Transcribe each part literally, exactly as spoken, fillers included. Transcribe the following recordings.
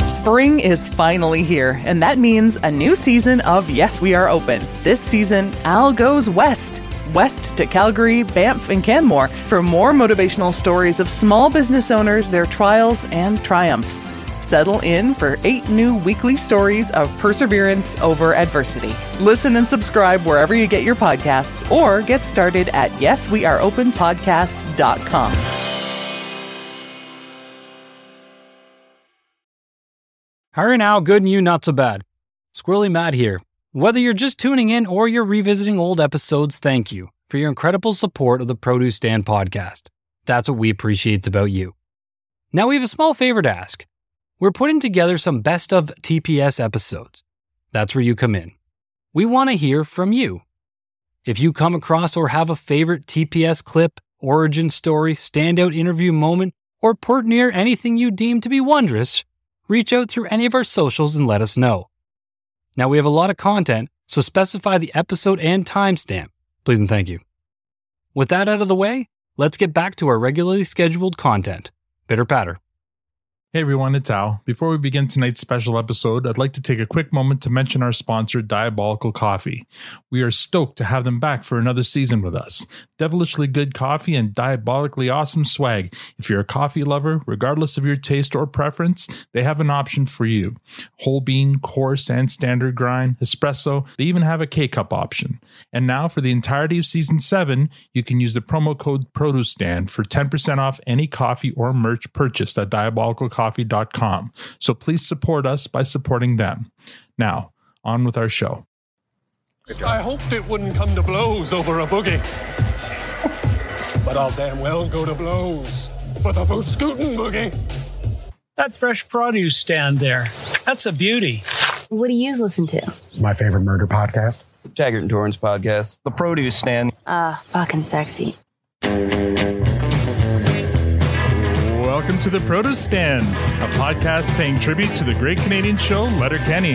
Spring is finally here, and that means a new season of Yes, We Are Open. This season, Al goes west. West to Calgary, Banff, and Canmore for more motivational stories of small business owners, their trials and triumphs. Settle in for eight new weekly stories of perseverance over adversity. Listen and subscribe wherever you get your podcasts, or get started at yes we are open podcast dot com. Hurry now, good and you not so bad. Squirrely Matt here. Whether you're just tuning in or you're revisiting old episodes, thank you for your incredible support of the Produce Stand podcast. That's what we appreciate about you. Now we have a small favor to ask. We're putting together some best of T P S episodes. That's where you come in. We want to hear from you. If you come across or have a favorite T P S clip, origin story, standout interview moment, or port near anything you deem to be wondrous, reach out through any of our socials and let us know. Now we have a lot of content, so specify the episode and timestamp. Please and thank you. With that out of the way, let's get back to our regularly scheduled content. Bitter patter. Hey everyone, it's Al. Before we begin tonight's special episode, I'd like to take a quick moment to mention our sponsor, Diabolical Coffee. We are stoked to have them back for another season with us. Devilishly good coffee and diabolically awesome swag. If you're a coffee lover, regardless of your taste or preference, they have an option for you. Whole bean, coarse, and standard grind, espresso, they even have a K-Cup option. And now for the entirety of Season seven, you can use the promo code PRODUCESTAND for ten percent off any coffee or merch purchased at Diabolical Coffee. coffee dot com. So please support us by supporting them. Now, on with our show. I hoped it wouldn't come to blows over a boogie. But I'll damn well go to blows for the boot scootin' boogie. That fresh produce stand there, that's a beauty. What do you listen to? My favorite murder podcast. Taggart and Torrance podcast. The produce stand. Ah, uh, fucking sexy. Welcome to the Produce Stand, a podcast paying tribute to the great Canadian show Letterkenny.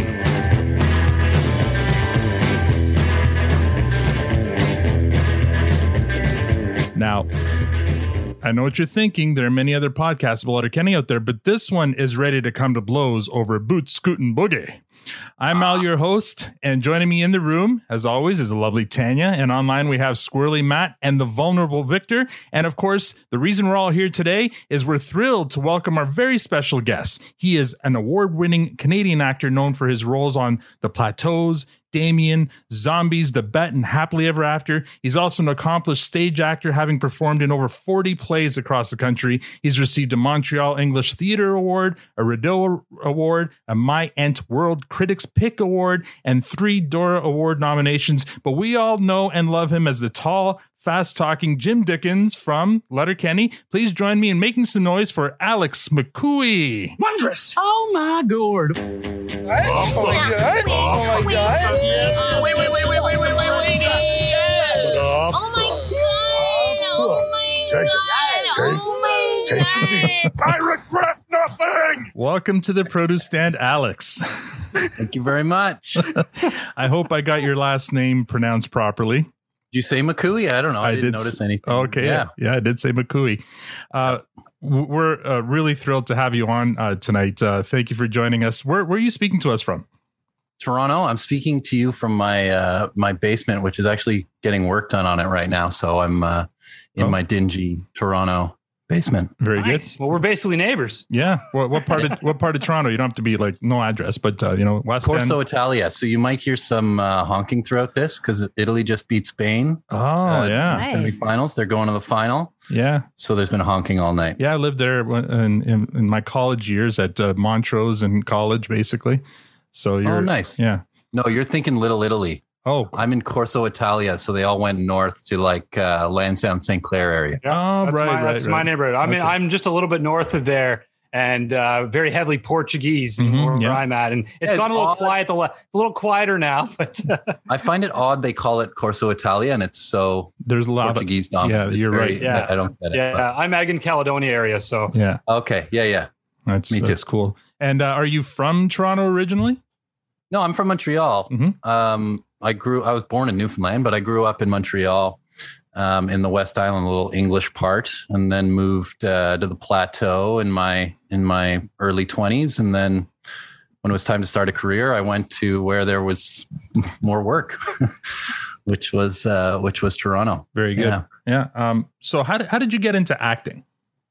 Now, I know what you're thinking. There are many other podcasts about Letterkenny out there, but this one is ready to come to blows over Boot Scootin' Boogie. I'm Al, your host, and joining me in the room, as always, is the lovely Tanya, and online we have Squirrely Matt and the vulnerable Victor, and of course, the reason we're all here today is we're thrilled to welcome our very special guest. He is an award-winning Canadian actor known for his roles on The Plateaus, Damien, Zombies, The Bet, and Happily Ever After. He's also an accomplished stage actor, having performed in over forty plays across the country. He's received a Montreal English Theatre Award, a Rideau Award, a My Ent World Critics Pick Award, and three Dora Award nominations. But we all know and love him as the tall, fast-talking Jim Dickens from Letterkenny. Please join me in making some noise for Alex McCooey. Wondrous! Oh my god! Oh my god! Oh my god! Wait, wait, wait, wait, wait, wait, wait, wait! Oh my god! Oh my god! Oh my god! I regret nothing! Welcome to the Produce Stand, Alex. Thank you very much. I hope I got your last name pronounced properly. Did you say McCooey? I don't know. I, I didn't did notice anything. Okay. Yeah. yeah, I did say McCooey. Uh, we're uh, really thrilled to have you on uh, tonight. Uh, thank you for joining us. Where, where are you speaking to us from? Toronto. I'm speaking to you from my uh, my basement, which is actually getting work done on it right now. So I'm uh, in oh. my dingy Toronto basement. Very nice. good. Well, we're basically neighbors. Yeah. What, what part of what part of Toronto? You don't have to be like no address, but uh, you know, West End. Corso Italia. So you might hear some uh, honking throughout this because Italy just beat Spain. Oh uh, yeah, nice. Semifinals. They're going to the final. Yeah. So there's been honking all night. Yeah, I lived there in, in, in my college years at uh, Montrose in college, basically. So you're oh nice. Yeah. No, you're thinking Little Italy. Oh, I'm in Corso Italia, so they all went north to like uh, Lansdowne, Saint Clair area. Yeah, oh, that's right, my, right, That's right. my neighborhood. I mean, okay. I'm just a little bit north of there, and uh, very heavily Portuguese mm-hmm, where yeah. I'm at, and it's yeah, gone it's a little odd. quiet. A little quieter now, but I find it odd they call it Corso Italia, and it's so there's a lot Portuguese of dominant. Yeah, you're very, right. Yeah, I don't get it. Yeah, but. I'm Egg and Caledonia area, so yeah. Okay, yeah, yeah. That's Me that's too. cool. And uh, are you from Toronto originally? No, I'm from Montreal. Mm-hmm. Um, I grew. I was born in Newfoundland, but I grew up in Montreal. um, in the West Island, a little English part, and then moved uh, to the Plateau in my in my early twenties. And then when it was time to start a career, I went to where there was more work, which was uh, which was Toronto. Very good. Yeah. yeah. Um, so how did, how did you get into acting?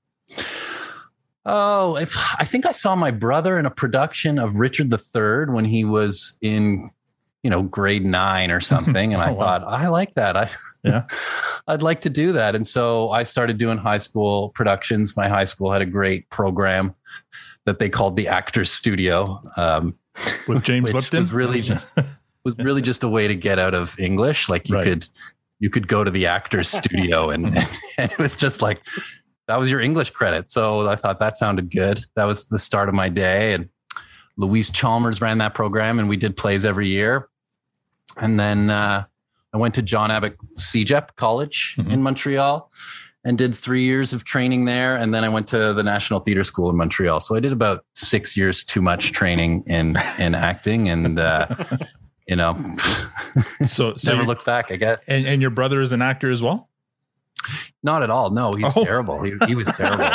Oh, if, I think I saw my brother in a production of Richard the Third when he was in, you know, grade nine or something. And oh, I wow. thought, I like that. I, yeah, I'd like to do that. And so I started doing high school productions. My high school had a great program that they called the Actors Studio. Um, With James which Lipton? was really just, was really just a way to get out of English. Like you right. could, you could go to the Actors Studio and, and, and it was just like, that was your English credit. So I thought that sounded good. That was the start of my day. And Louise Chalmers ran that program and we did plays every year. And then uh, I went to John Abbott C J E P College mm-hmm. in Montreal and did three years of training there. And then I went to the National Theatre School in Montreal. So I did about six years too much training in, in acting and, uh, you know, so, so never looked back, I guess. And, and your brother is an actor as well? Not at all. No, he's oh. terrible. He, he was terrible.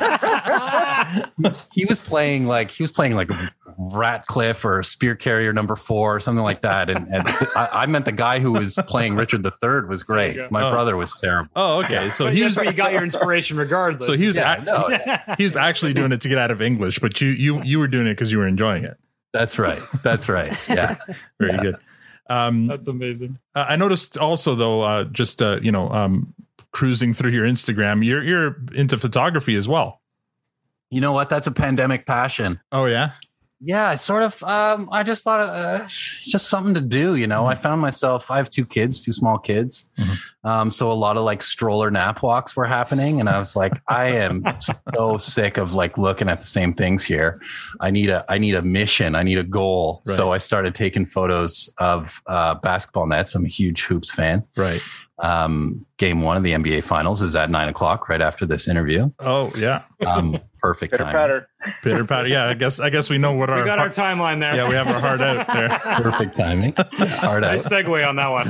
he was playing like he was playing like Ratcliffe or Spear Carrier number four or something like that. And, and I, I meant the guy who was playing Richard the Third was great. My oh. brother was terrible. Oh, okay. So he was, where you got your inspiration regardless. So he was yeah, ac- no, yeah. he was actually doing it to get out of English, but you you you were doing it because you were enjoying it. That's right. That's right. Yeah. Very yeah. good. Um, That's amazing. Uh, I noticed also though, uh, just uh, you know. Um, cruising through your Instagram, you're you're into photography as well. You know what? That's a pandemic passion. Oh yeah, yeah. I sort of. Um, I just thought uh, just something to do. You know, mm-hmm. I found myself. I have two kids, two small kids. Mm-hmm. Um, so a lot of like stroller nap walks were happening, and I was like, I am so sick of like looking at the same things here. I need a I need a mission. I need a goal. Right. So I started taking photos of uh, basketball nets. I'm a huge hoops fan. Right. Um, game one of the N B A finals is at nine o'clock right after this interview. Oh yeah. Um, perfect Pitter time. patter. Pitter patter. Yeah. I guess, I guess we know what we our, got our timeline there. Yeah. We have our heart out there. Perfect timing. Hard out. Nice segue on that one.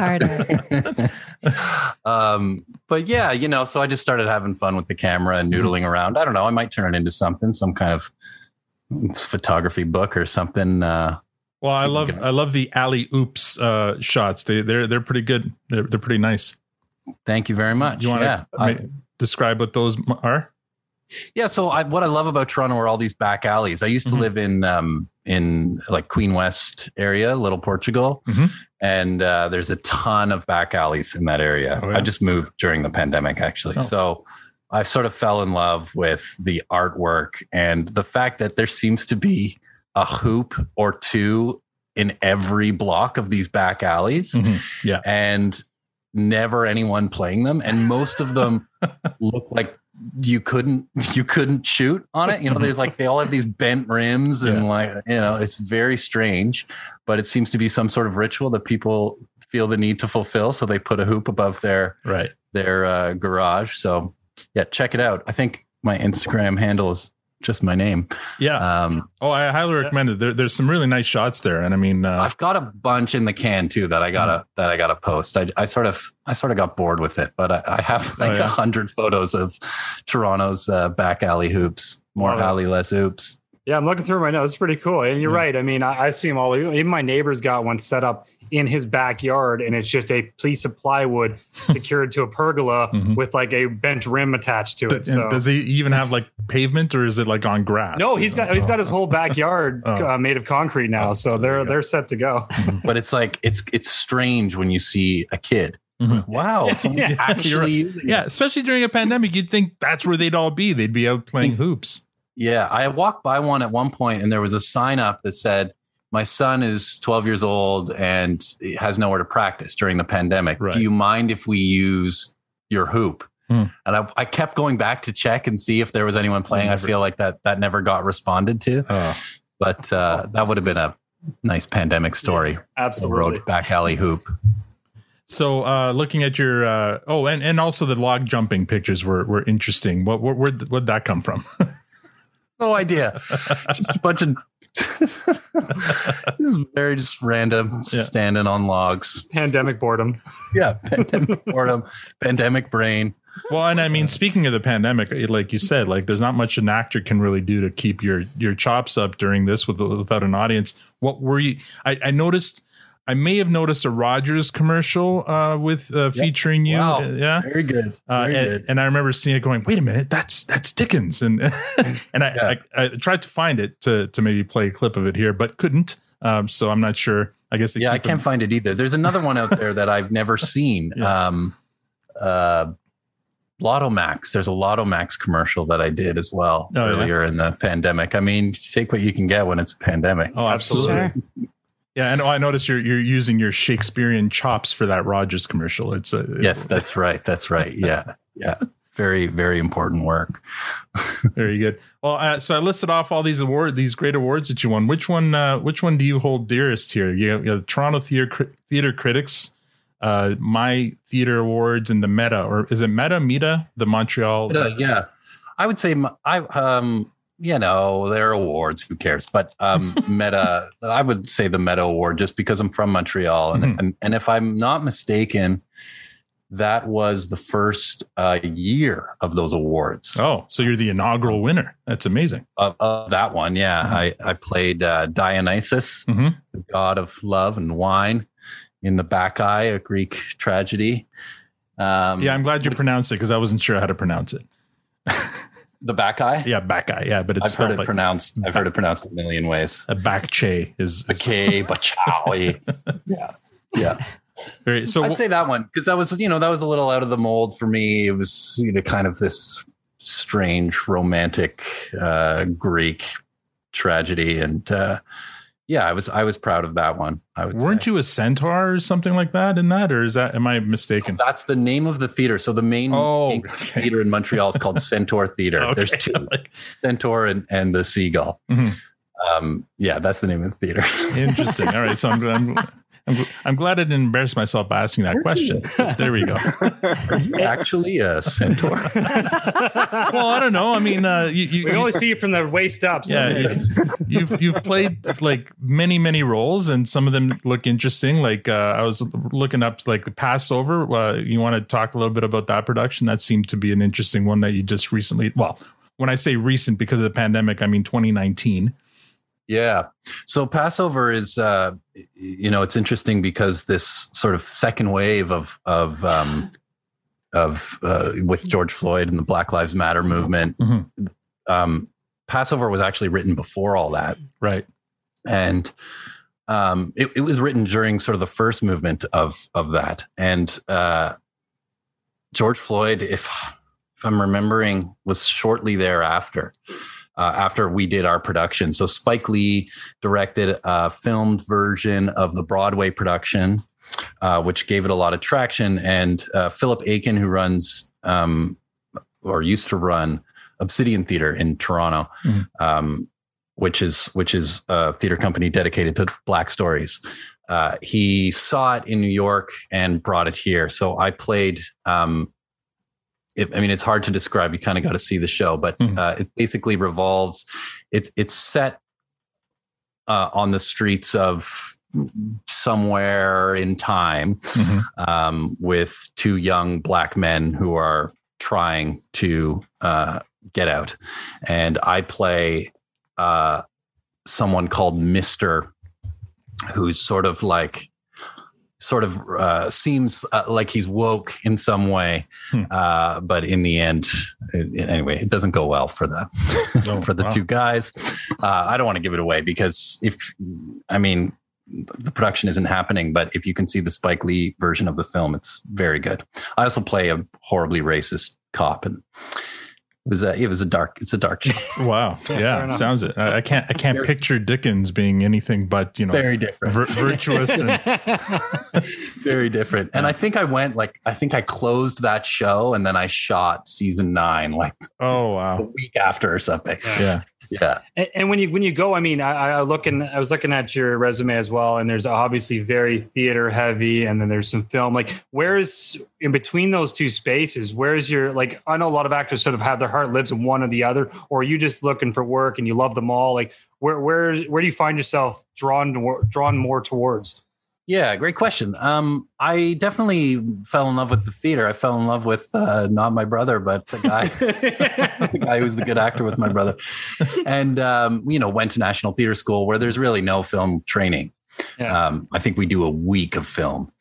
Hard out. um, but yeah, you know, so I just started having fun with the camera and noodling mm-hmm. around. I don't know. I might turn it into something, some kind of photography book or something. Uh, well, I love, I love the alley oops, uh, shots. They they're, they're pretty good. They're, they're pretty nice. Thank you very much. You want yeah, to I, describe what those are? Yeah. So I, what I love about Toronto are all these back alleys. I used to mm-hmm. live in, um, in like Queen West area, Little Portugal. Mm-hmm. And, uh, there's a ton of back alleys in that area. Oh, yeah. I just moved during the pandemic actually. Oh. So I sort of fell in love with the artwork and the fact that there seems to be a hoop or two in every block of these back alleys. Mm-hmm. Yeah. And never anyone playing them. And most of them look like you couldn't, you couldn't shoot on it. You know, there's like, they all have these bent rims and yeah. like, you know, it's very strange, but it seems to be some sort of ritual that people feel the need to fulfill. So they put a hoop above their, right. their uh, garage. So yeah, check it out. I think my Instagram handle is just my name. Yeah. Um, oh, I highly recommend it. There, there's some really nice shots there, and I mean, uh, I've got a bunch in the can too that I gotta mm-hmm. that I gotta post. I, I sort of I sort of got bored with it, but I, I have like a oh, yeah. hundred photos of Toronto's uh, back alley hoops. More wow. alley, less oops. Yeah, I'm looking through my notes. It's pretty cool, and you're mm-hmm. right. I mean, I, I see them all. Even my neighbor's got one set up in his backyard, and it's just a piece of plywood secured to a pergola mm-hmm. with like a bent rim attached to it. So. Does he even have like pavement, or is it like on grass? No, he's got he's got his whole backyard oh. uh, made of concrete now, oh, so, so they're they're set to go. But it's like it's it's strange when you see a kid. Mm-hmm. Wow, yeah, actually, right. yeah, especially during a pandemic, you'd think that's where they'd all be. They'd be out playing hoops. Yeah, I walked by one at one point, and there was a sign up that said, my son is twelve years old and has nowhere to practice during the pandemic. Right. Do you mind if we use your hoop? Hmm. And I, I kept going back to check and see if there was anyone playing. I feel like that that never got responded to. Oh. But uh, that would have been a nice pandemic story. Yeah, absolutely. The road back alley hoop. So uh, looking at your, uh, oh, and, and also the log jumping pictures were, were interesting. What, where, where'd, where'd that come from? No idea. Just a bunch of This is very just random, yeah. standing on logs. Pandemic boredom. Yeah, pandemic boredom, pandemic brain. Well, and I mean, speaking of the pandemic, like you said, like there's not much an actor can really do to keep your your chops up during this with, without an audience. What were you? I, I noticed. I may have noticed a Rogers commercial uh, with uh, featuring you. Wow. Uh, yeah, very good. Uh, very and, good. And I remember seeing it, going, "Wait a minute, that's that's Dickens." And and I, yeah. I I tried to find it to to maybe play a clip of it here, but couldn't. Um, so I'm not sure. I guess they yeah, I keep can't them. find it either. There's another one out there that I've never seen. yeah. Um, uh, Lotto Max. There's a Lotto Max commercial that I did as well oh, earlier yeah? in the pandemic. I mean, take what you can get when it's a pandemic. Oh, absolutely. Sure. Yeah, and I noticed you're you're using your Shakespearean chops for that Rogers commercial. It's a, yes, that's right. That's right. Yeah, yeah. Very, very important work. Very good. Well, uh, so I listed off all these award, these great awards that you won. Which one? Uh, which one do you hold dearest here? You have, you have the Toronto Theater Theater Critics, uh, My Theater Awards, and the Meta, or is it Meta Meta? The Montreal. Meta, yeah, I would say I um. You know, they're awards. Who cares? But um, Meta, I would say the Meta Award, just because I'm from Montreal, and mm-hmm. and, and if I'm not mistaken, that was the first uh, year of those awards. Oh, so you're the inaugural winner. That's amazing. Of, of that one, yeah. Mm-hmm. I I played uh, Dionysus, mm-hmm. the god of love and wine, in the Bacchae, a Greek tragedy. Um, yeah, I'm glad you pronounced it because I wasn't sure how to pronounce it. The Bacchae? Yeah, Bacchae. Yeah, but it's I've heard it like pronounced. I've heard it pronounced a million ways. A Bacchae is Bacchae, Bacchae. Yeah, yeah. Very. So I'd say that one because that was, you know, that was a little out of the mold for me. It was, you know, kind of this strange romantic uh, Greek tragedy, and uh, yeah, I was I was proud of that one. I would. Weren't say. you a centaur or something like that in that, or is that am I mistaken? Oh, that's the name of the theater. So the main oh, okay. theater in Montreal is called Centaur Theater. Okay. There's two, Centaur and, and the Seagull. Mm-hmm. Um, yeah, that's the name of the theater. Interesting. All right, so I'm. I'm I'm, I'm glad I didn't embarrass myself by asking that question. There we go. Are you actually a centaur? Well, I don't know. I mean, uh, you, you, we you, only see you from the waist up. So yeah, you've you've played like many many roles, and some of them look interesting. Like uh, I was looking up like the Passover. Uh, you want to talk a little bit about that production? That seemed to be an interesting one that you just recently. Well, when I say recent, because of the pandemic, I mean twenty nineteen. Yeah. So Passover is, uh, you know, it's interesting because this sort of second wave of, of, um, of, uh, with George Floyd and the Black Lives Matter movement, mm-hmm. um, Passover was actually written before all that. Right. And, um, it, it was written during sort of the first movement of, of that. And, uh, George Floyd, if, if I'm remembering, was shortly thereafter. Uh, after we did our production. So Spike Lee directed a filmed version of the Broadway production, uh, which gave it a lot of traction. And uh, Philip Aiken, who runs um, or used to run Obsidian Theater in Toronto, mm-hmm. um, which is which is a theater company dedicated to Black stories. Uh, he saw it in New York and brought it here. So I played um, It, I mean, it's hard to describe. You kind of got to see the show, but mm-hmm. uh, it basically revolves. It's it's set uh, on the streets of somewhere in time mm-hmm. um, with two young Black men who are trying to uh, get out. And I play uh, someone called Mister, who's sort of like. sort of uh, seems uh, like he's woke in some way. Hmm. Uh, but in the end, it, anyway, it doesn't go well for the, oh, for the wow. two guys. Uh, I don't want to give it away because if, I mean, the production isn't happening, but if you can see the Spike Lee version of the film, it's very good. I also play a horribly racist cop, and it was a, it was a dark, it's a dark show. Wow. Yeah. Sounds it. I, I can't, I can't very, picture Dickens being anything but, you know, very different, vir- virtuous and very different. And I think I went like, I think I closed that show and then I shot season nine, like, oh, wow. a week after or something. Yeah. Yeah. And, and when you when you go, I mean, I, I looking, I was looking at your resume as well, and there's obviously very theater heavy, and then there's some film. Like, where's in between those two spaces? Where's your like? I know a lot of actors sort of have their heart lives in one or the other, or are you just looking for work and you love them all? Like, where where where do you find yourself drawn to, drawn more towards? Yeah, great question. Um, I definitely fell in love with the theater. I fell in love with uh, not my brother, but the guy, the guy who was the good actor with my brother, and um, you know, went to National Theater School where there's really no film training. Yeah. Um, I think we do a week of film,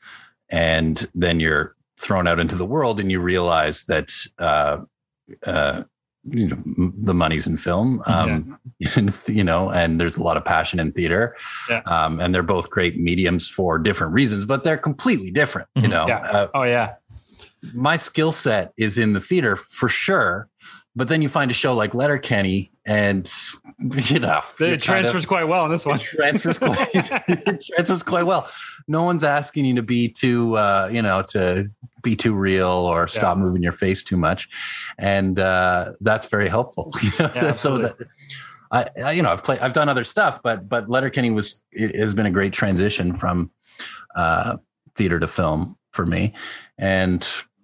and then you're thrown out into the world, and you realize that uh, uh, you know, the money's in film, um, yeah. you know, and there's a lot of passion in theater, yeah. um, and they're both great mediums for different reasons, but they're completely different, you know? Yeah. Uh, oh yeah. My skill set is in the theater for sure. But then you find a show like Letterkenny and, you know, it transfers of, quite well in this one. It transfers quite, it transfers quite well. No one's asking you to be too, uh, you know, to be too real or stop yeah. moving your face too much. And uh, that's very helpful. You know? Yeah, so that I, I, you know, I've played, I've done other stuff, but, but Letterkenny was, it has been a great transition from uh, theater to film for me. And,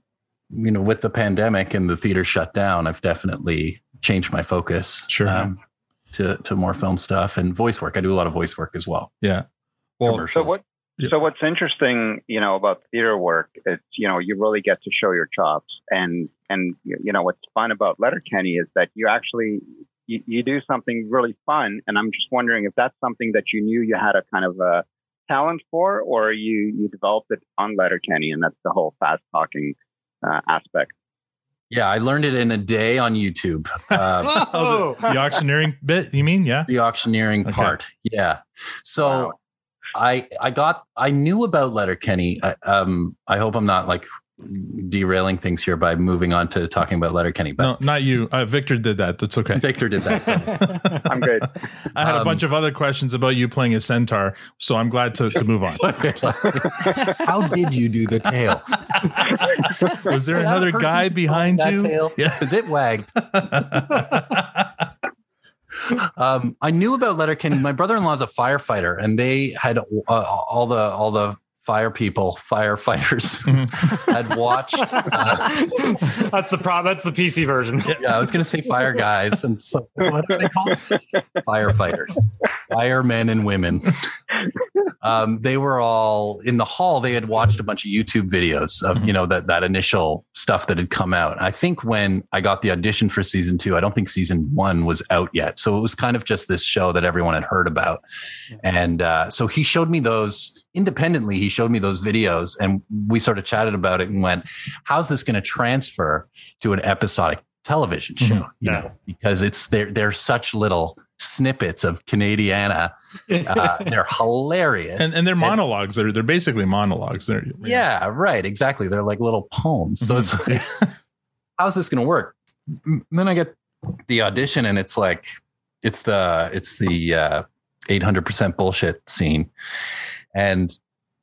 you know, with the pandemic and the theater shut down, I've definitely changed my focus sure. um, to, to more film stuff and voice work. I do a lot of voice work as well. Yeah. Well, so what, yeah. so what's interesting, you know, about theater work is, you know, you really get to show your chops, and, and, you know, what's fun about Letterkenny is that you actually, you, you do something really fun. And I'm just wondering if that's something that you knew you had a kind of a talent for, or you, you developed it on Letterkenny, and that's the whole fast talking Uh, aspect. Yeah, I learned it in a day on YouTube. Uh, oh, the, the auctioneering bit, you mean? Yeah. The auctioneering okay. part. Yeah. So wow. I I got I knew about Letterkenny. I, um, I hope I'm not like derailing things here by moving on to talking about Letterkenny. But no, not you. Uh, Victor did that. That's okay. Victor did that. So. I'm good. I had um, a bunch of other questions about you playing a centaur, so I'm glad to, to move on. How did you do the tail? Was there another guy behind you? Tail? Yeah. Is it wagged? um, I knew about Letterkenny. My brother-in-law is a firefighter, and they had uh, all the all the fire people, firefighters mm-hmm. had watched. Uh, that's the pro. That's the P C version. Yeah, I was going to say fire guys, and so, what are they called? Firefighters, firemen and women. Um, they were all in the hall. They had watched a bunch of YouTube videos of, mm-hmm. you know, that, that initial stuff that had come out. I think when I got the audition for season two, I don't think season one was out yet. So it was kind of just this show that everyone had heard about. And uh, so he showed me those independently. He showed me those videos, and we sort of chatted about it and went, how's this going to transfer to an episodic television show? Mm-hmm. You yeah. know, because it's they're, they're such little snippets of Canadiana. Uh, they're hilarious, and, and they're monologues. And, they're they're basically monologues. They're, yeah, yeah, right, exactly. They're like little poems. So mm-hmm. it's like, how's this going to work? And then I get the audition, and it's like it's the it's the uh, eight hundred percent bullshit scene, and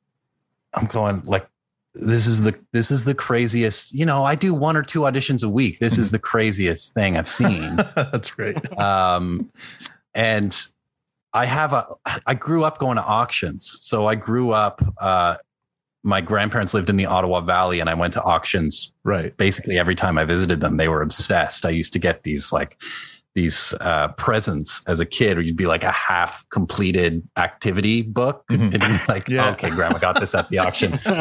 I'm going like, this is the this is the craziest. You know, I do one or two auditions a week. This is the craziest thing I've seen. That's great. Um, and I have a, I grew up going to auctions. So I grew up, uh, my grandparents lived in the Ottawa Valley, and I went to auctions. Right. Basically every time I visited them, they were obsessed. I used to get these like these uh, presents as a kid, or you'd be like a half completed activity book. Mm-hmm. And you'd be like, yeah. oh, okay, grandma got this at the auction. You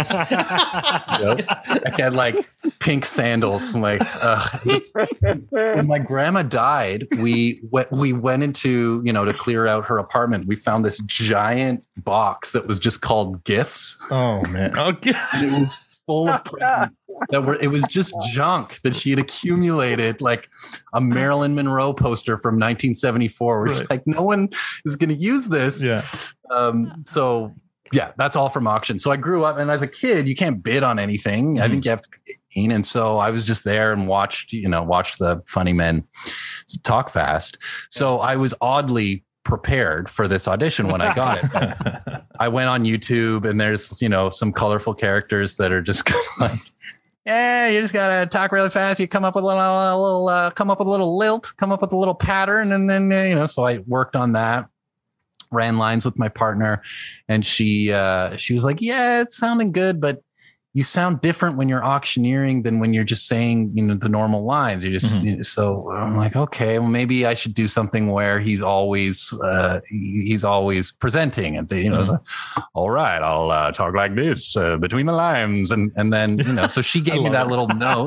know? I had like pink sandals. I'm like, ugh. When my grandma died, we went, we went into, you know, to clear out her apartment. We found this giant box that was just called gifts. Oh man. Okay. It was full of presents that were, it was just junk that she had accumulated, like a Marilyn Monroe poster from nineteen seventy-four, where right. she's like, no one is going to use this. Yeah. Um, so yeah, that's all from auction. So I grew up, and as a kid, you can't bid on anything. Mm-hmm. I think you have to be eighteen. And so I was just there and watched, you know, watched the funny men talk fast. So I was oddly prepared for this audition when I got it. I went on YouTube, and there's, you know, some colorful characters that are just kind of like yeah, you just gotta talk really fast. You come up with a little, a little uh, come up with a little lilt, come up with a little pattern, and then uh, you know. So I worked on that, ran lines with my partner, and she uh, she was like, "Yeah, it's sounding good, but you sound different when you're auctioneering than when you're just saying, you know, the normal lines. You're just, mm-hmm. you know, so I'm like, okay, well, maybe I should do something where he's always, uh, he's always presenting and, you know, mm-hmm. all right, I'll uh, talk like this uh, between the lines. And, and then, you know, so she gave me that it. little note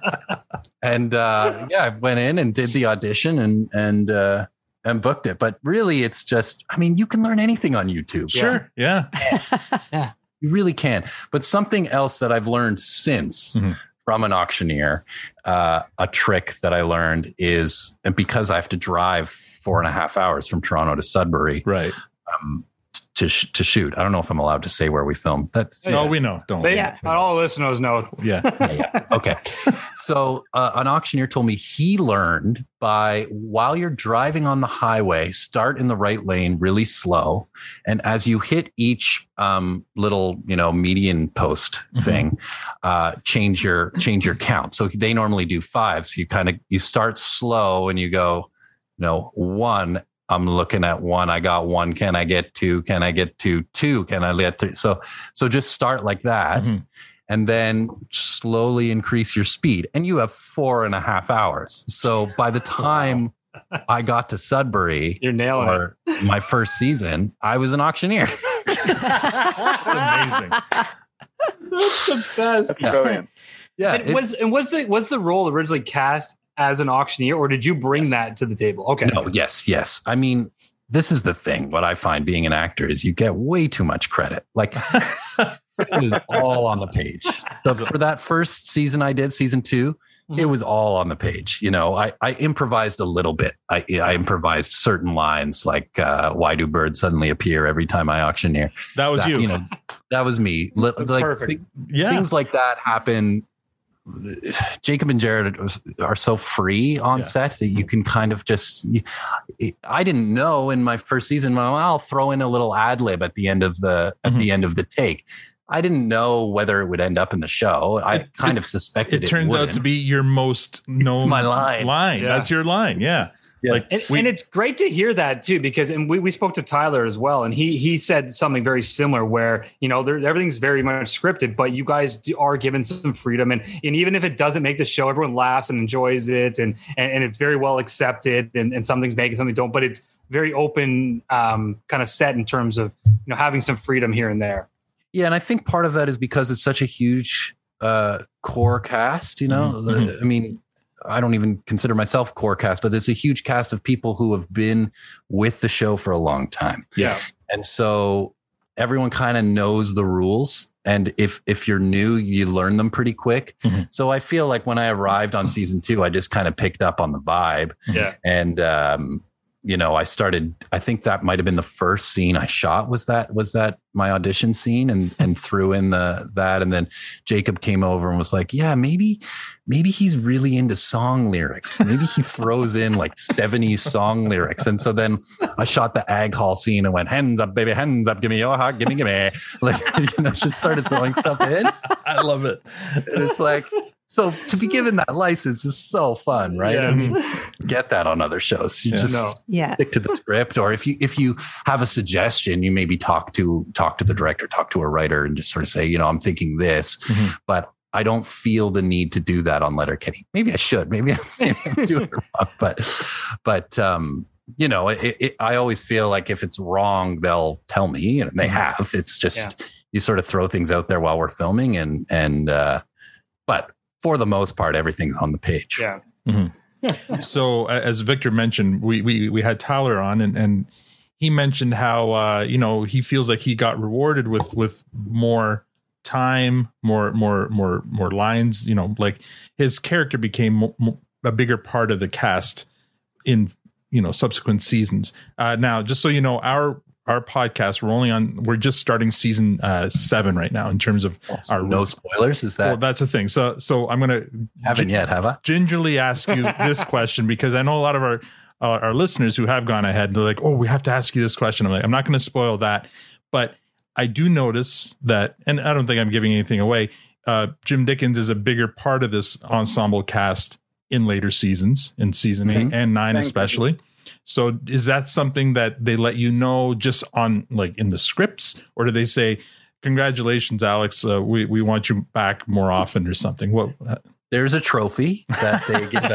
and, uh, yeah, I went in and did the audition and, and, uh, and booked it. But really it's just, I mean, you can learn anything on YouTube. Sure. Yeah. Yeah. You really can. But something else that I've learned since mm-hmm. from an auctioneer, uh, a trick that I learned is, and because I have to drive four and a half hours from Toronto to Sudbury, right, um, to sh- to shoot. I don't know if I'm allowed to say where we filmed. That's no, yeah. we know. Don't. They, yeah. All listeners know. Yeah. yeah, yeah. Okay. So uh, an auctioneer told me he learned by while you're driving on the highway, start in the right lane really slow, and as you hit each um, little, you know, median post mm-hmm. thing, uh, change your change your count. So they normally do five. So you kind of you start slow and you go, you know, one. I'm looking at one. I got one. Can I get two? Can I get two? Two. Can I get three? So, so just start like that, mm-hmm. and then slowly increase your speed. And you have four and a half hours. So by the time I got to Sudbury, you're nailing or it. My first season, I was an auctioneer. That's amazing. That's the best. That's brilliant. Yeah. And was and was the was the role originally cast as an auctioneer, or did you bring yes. that to the table? Okay. No, yes, yes. I mean, this is the thing. What I find being an actor is you get way too much credit. Like it was all on the page. So for that first season I did, season two, mm-hmm. it was all on the page. You know, I, I improvised a little bit. I, I improvised certain lines like, uh, why do birds suddenly appear every time I auctioneer? That was that, you. You know, that was me. Like, perfect. Th- yeah. Things like that happen. Jacob and Jared are so free on yeah. set that you can kind of just, I didn't know in my first season, well, I'll throw in a little ad lib at the end of the, at mm-hmm. the end of the take. I didn't know whether it would end up in the show. I it, kind it, of suspected it. It turns wouldn't. out to be your most known it's my line. line. Yeah. That's your line. Yeah. Yeah. Like, and, we, and it's great to hear that too, because and we, we spoke to Tyler as well, and he he said something very similar where, you know, there, everything's very much scripted, but you guys do, are given some freedom, and and even if it doesn't make the show, everyone laughs and enjoys it, and and, and it's very well accepted, and, and some things make it, some things don't, but it's very open, um, kind of set in terms of, you know, having some freedom here and there. Yeah, and I think part of that is because it's such a huge uh, core cast. You know, mm-hmm. the, I mean. I don't even consider myself core cast, but it's a huge cast of people who have been with the show for a long time. Yeah. And so everyone kind of knows the rules. And if, if you're new, you learn them pretty quick. Mm-hmm. So I feel like when I arrived on season two, I just kind of picked up on the vibe. Yeah. And, um, you know, I started, I think that might've been the first scene I shot was that, was that my audition scene and, and threw in the, that. And then Jacob came over and was like, yeah, maybe, maybe he's really into song lyrics. Maybe he throws in like seventies song lyrics. And so then I shot the Ag Hall scene and went, hands up, baby, hands up. Give me your hug. Give me, give me. Like, you know, just started throwing stuff in. I love it. And it's like, so to be given that license is so fun, right? Yeah. I mean, get that on other shows. You yeah. just no. yeah. stick to the script, or if you if you have a suggestion, you maybe talk to talk to the director, talk to a writer, and just sort of say, you know, I'm thinking this, mm-hmm. but I don't feel the need to do that on Letterkenny. Maybe I should. Maybe, maybe I'm doing it wrong, but but um, you know, it, it, I always feel like if it's wrong, they'll tell me, and they have. It's just yeah. you sort of throw things out there while we're filming, and and uh, but. For the most part, everything's on the page. Yeah. Mm-hmm. So as Victor mentioned, we, we, we had Tyler on and, and he mentioned how, uh, you know, he feels like he got rewarded with, with more time, more, more, more, more lines, you know, like his character became mo- mo- a bigger part of the cast in, you know, subsequent seasons. Uh, now, just so you know, our, our podcast, we're only on, we're just starting season uh, seven right now in terms of so our no spoilers. Is that? Well, that's the thing. So, so I'm going to haven't yet, have I? Gingerly ask you this question because I know a lot of our, uh, our listeners who have gone ahead, they're like, oh, we have to ask you this question. I'm like, I'm not going to spoil that, but I do notice that, and I don't think I'm giving anything away. uh, Jim Dickens is a bigger part of this ensemble cast in later seasons, in season mm-hmm. eight and nine, Thank especially. You. So is that something that they let you know just on like in the scripts, or do they say, congratulations, Alex, uh, we, we want you back more often or something? What? Uh, There's a trophy that they give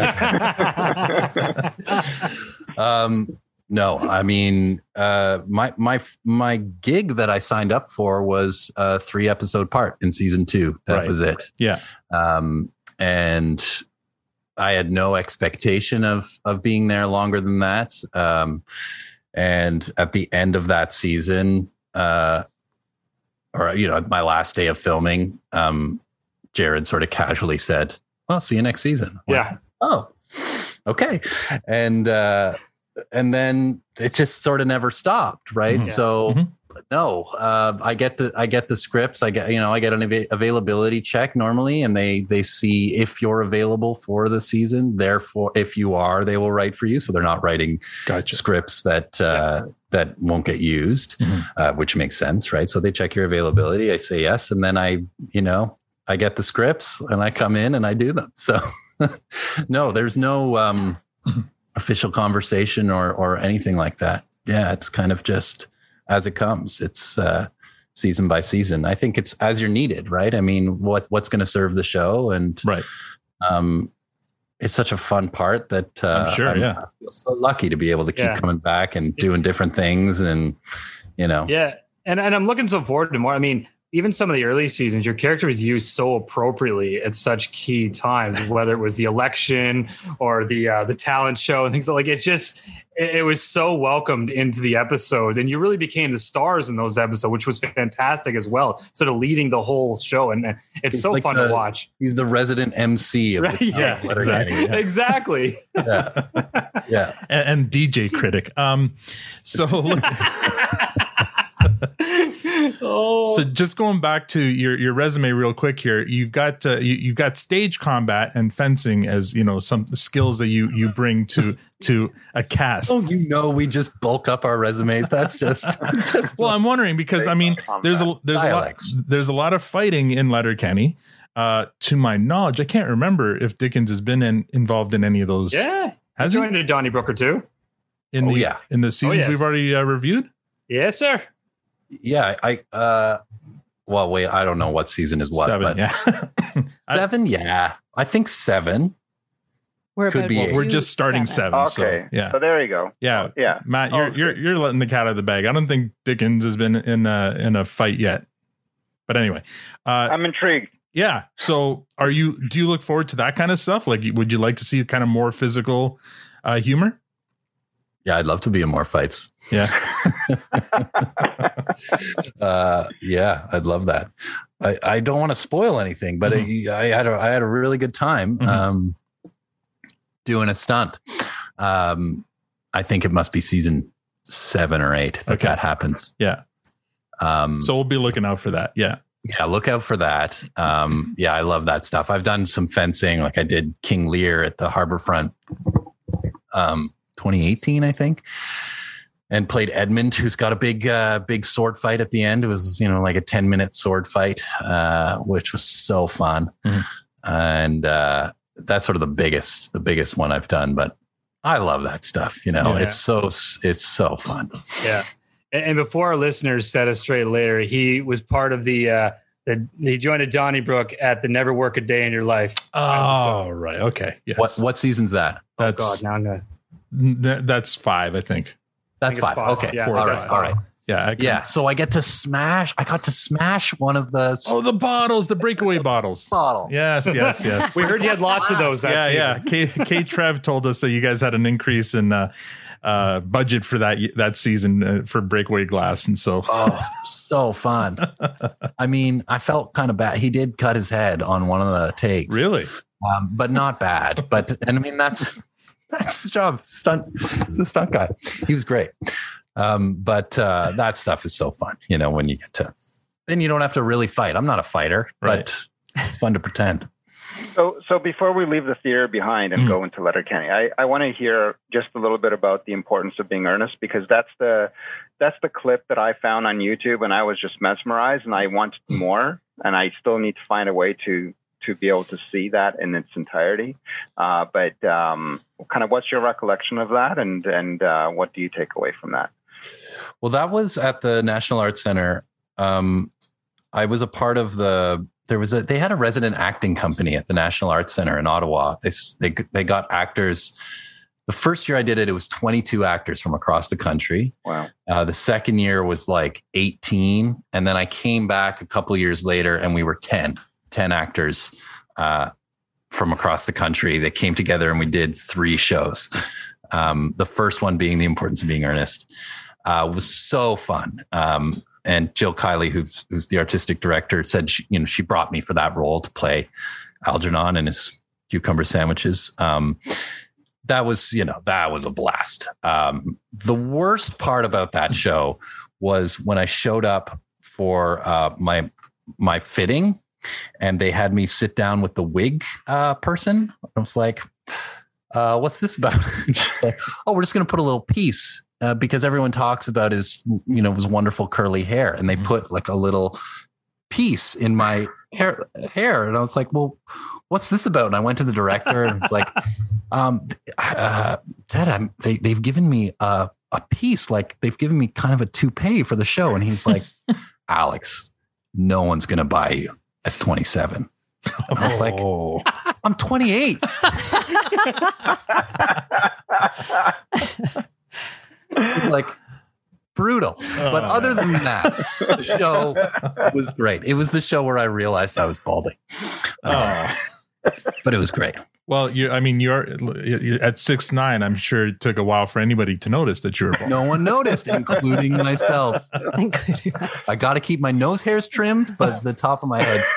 back. um, no, I mean, uh, my, my, my gig that I signed up for was a three episode part in season two. That right. was it. Yeah. Um, and I had no expectation of, of being there longer than that. Um, and at the end of that season, uh, or, you know, my last day of filming, um, Jared sort of casually said, well, see you next season. Yeah. Like, oh, okay. And, uh, and then it just sort of never stopped. Right. Mm-hmm. So mm-hmm. no, uh, I get the, I get the scripts. I get, you know, I get an av- availability check normally, and they, they see if you're available for the season. Therefore, if you are, they will write for you. So they're not writing gotcha. scripts that, uh, yeah. that won't get used, mm-hmm. uh, which makes sense. Right. So they check your availability. I say yes. And then I, you know, I get the scripts and I come in and I do them. So no, there's no um, official conversation or or anything like that. Yeah, it's kind of just as it comes. It's uh, season by season. I think it's as you're needed, right? I mean, what what's going to serve the show, and right. Um, it's such a fun part that uh, I'm sure. I'm, yeah, I feel so lucky to be able to keep yeah. coming back and doing different things, and you know, yeah. And and I'm looking so forward to more. I mean, even some of the early seasons, your character was used so appropriately at such key times, whether it was the election or the uh, the talent show and things like it. Just it, it was so welcomed into the episodes, and you really became the stars in those episodes, which was fantastic as well. Sort of leading the whole show, and it's he's so like fun the, to watch. He's the resident M C of right? the yeah, exactly. Yeah. exactly. Yeah, yeah, and, and D J critic. Um, so look. Oh. So just going back to your, your resume real quick here, you've got uh, you, you've got stage combat and fencing as you know some skills that you you bring to to a cast. Oh, you know, we just bulk up our resumes. That's just, just well, I'm wondering because I mean, there's a there's Dialects. a lot there's a lot of fighting in Letterkenny. Uh, to my knowledge, I can't remember if Dickens has been in, involved in any of those. Yeah, has he joined he? a Donnybrook or two in oh, the yeah. in the seasons oh, yes. we've already uh, reviewed. Yes, sir. Yeah, I uh well wait, I don't know what season is what, seven, but yeah. seven, yeah. I think seven. We're Could about be to eight. We're just starting seven. Okay. So, yeah. So there you go. Yeah. Yeah. Matt, you're oh, you're you're letting the cat out of the bag. I don't think Dickens has been in a in a fight yet. But anyway, uh I'm intrigued. Yeah. So are you do you look forward to that kind of stuff? Like would you like to see kind of more physical uh humor? Yeah, I'd love to be in more fights. Yeah. uh, yeah, I'd love that. I, I don't want to spoil anything, but mm-hmm. I, I had a I had a really good time mm-hmm. um, doing a stunt. Um, I think it must be season seven or eight that okay. that happens. Yeah. Um, so we'll be looking out for that. Yeah. Yeah, look out for that. Um, yeah, I love that stuff. I've done some fencing, like I did King Lear at the Harbourfront. Um, twenty eighteen, I think, and played Edmund, who's got a big, uh, big sword fight at the end. It was, you know, like a ten minute sword fight, uh, which was so fun. Mm-hmm. And, uh, that's sort of the biggest, the biggest one I've done, but I love that stuff. You know, yeah. it's so, it's so fun. Yeah. And before our listeners set us straight later, he was part of the, uh, the, he joined a Donnybrook at the Never Work a Day in Your Life. Oh, so, right. Okay. Yes. What, what season's that? That's, oh God, now I'm gonna, That's five, I think. That's I think five. five. Okay. Yeah, Four, all right. All right. Yeah. Yeah. So I get to smash. I got to smash one of the. Oh, the bottles, the breakaway bottles. Bottle. Yes. Yes. Yes. We heard you had lots of those. That yeah. season. Yeah. K, K Trev told us that you guys had an increase in uh, uh, budget for that that season uh, for breakaway glass, and so. Oh, so fun. I mean, I felt kind of bad. He did cut his head on one of the takes. Really? Um, but not bad. But and I mean that's. That's his job. Stunt. He's a stunt guy. He was great. Um, but uh, that stuff is so fun, you know, when you get to, then you don't have to really fight. I'm not a fighter, right. but it's fun to pretend. So, so before we leave the theater behind and mm. go into Letterkenny, I, I want to hear just a little bit about the importance of being earnest, because that's the, that's the clip that I found on YouTube and I was just mesmerized and I wanted more. and I still need to find a way to to be able to see that in its entirety. Uh, but um, kind of, what's your recollection of that, and and uh, what do you take away from that? Well, that was at the National Arts Center. Um, I was a part of the. There was a. They had a resident acting company at the National Arts Center in Ottawa. They they they got actors. The first year I did it, it was twenty-two actors from across the country. Wow. Uh, the second year was like eighteen. And then I came back a couple of years later and we were ten, ten actors uh, from across the country that came together and we did three shows. Um, the first one being The Importance of Being Earnest. Uh, was so fun. Um, and Jill Kiley, who's, who's the artistic director, said, she, you know, she brought me for that role to play Algernon and his cucumber sandwiches. Um, That was, you know, that was a blast. Um, the worst part about that show was when I showed up for uh, my my fitting, and they had me sit down with the wig uh, person. I was like, uh, "What's this about?" She's like, "Oh, we're just going to put a little piece uh, because everyone talks about his, you know, his wonderful curly hair, and they put like a little piece in my hair hair." And I was like, "Well, what's this about?" And I went to the director and was like, um, uh, Ted, I'm, they, they've given me a, a piece, like they've given me kind of a toupee for the show. And he's like, "Alex, no one's going to buy you as twenty-seven. And I was like, oh. I'm twenty-eight. Like, brutal. Oh, but other than that, the show was great. It was the show where I realized I was balding. Uh, but it was great. Well, you I mean, you're, you're at six nine. I'm sure it took a while for anybody to notice that you were bald. No one noticed, including myself. Including myself. I got to keep my nose hairs trimmed, but the top of my head's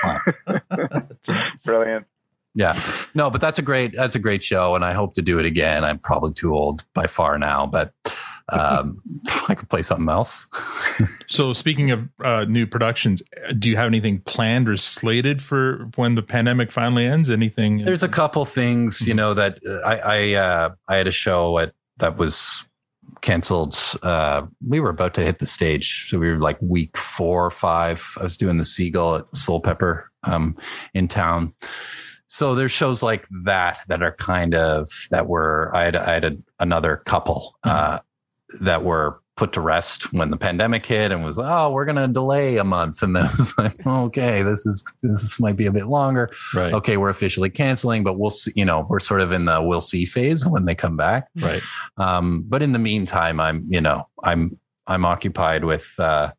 fine. Brilliant. Yeah. No, but that's a great, that's a great show. And I hope to do it again. I'm probably too old by far now, but um, I could play something else. So speaking of uh, new productions, do you have anything planned or slated for when the pandemic finally ends? Anything? There's a couple things, you know, that uh, I, I, uh, I had a show at, that was canceled. Uh, we were about to hit the stage. So we were like week four or five. I was doing the Seagull at Soul Pepper um, in town. So there's shows like that that are kind of that were I had I had a, another couple uh, that were put to rest when the pandemic hit and was, oh, we're going to delay a month. And then it was like, okay, this is this might be a bit longer. Right. Okay, we're officially canceling, but we'll see, you know, we're sort of in the we'll see phase when they come back. Right. Um, but in the meantime, I'm, you know, I'm I'm occupied with uh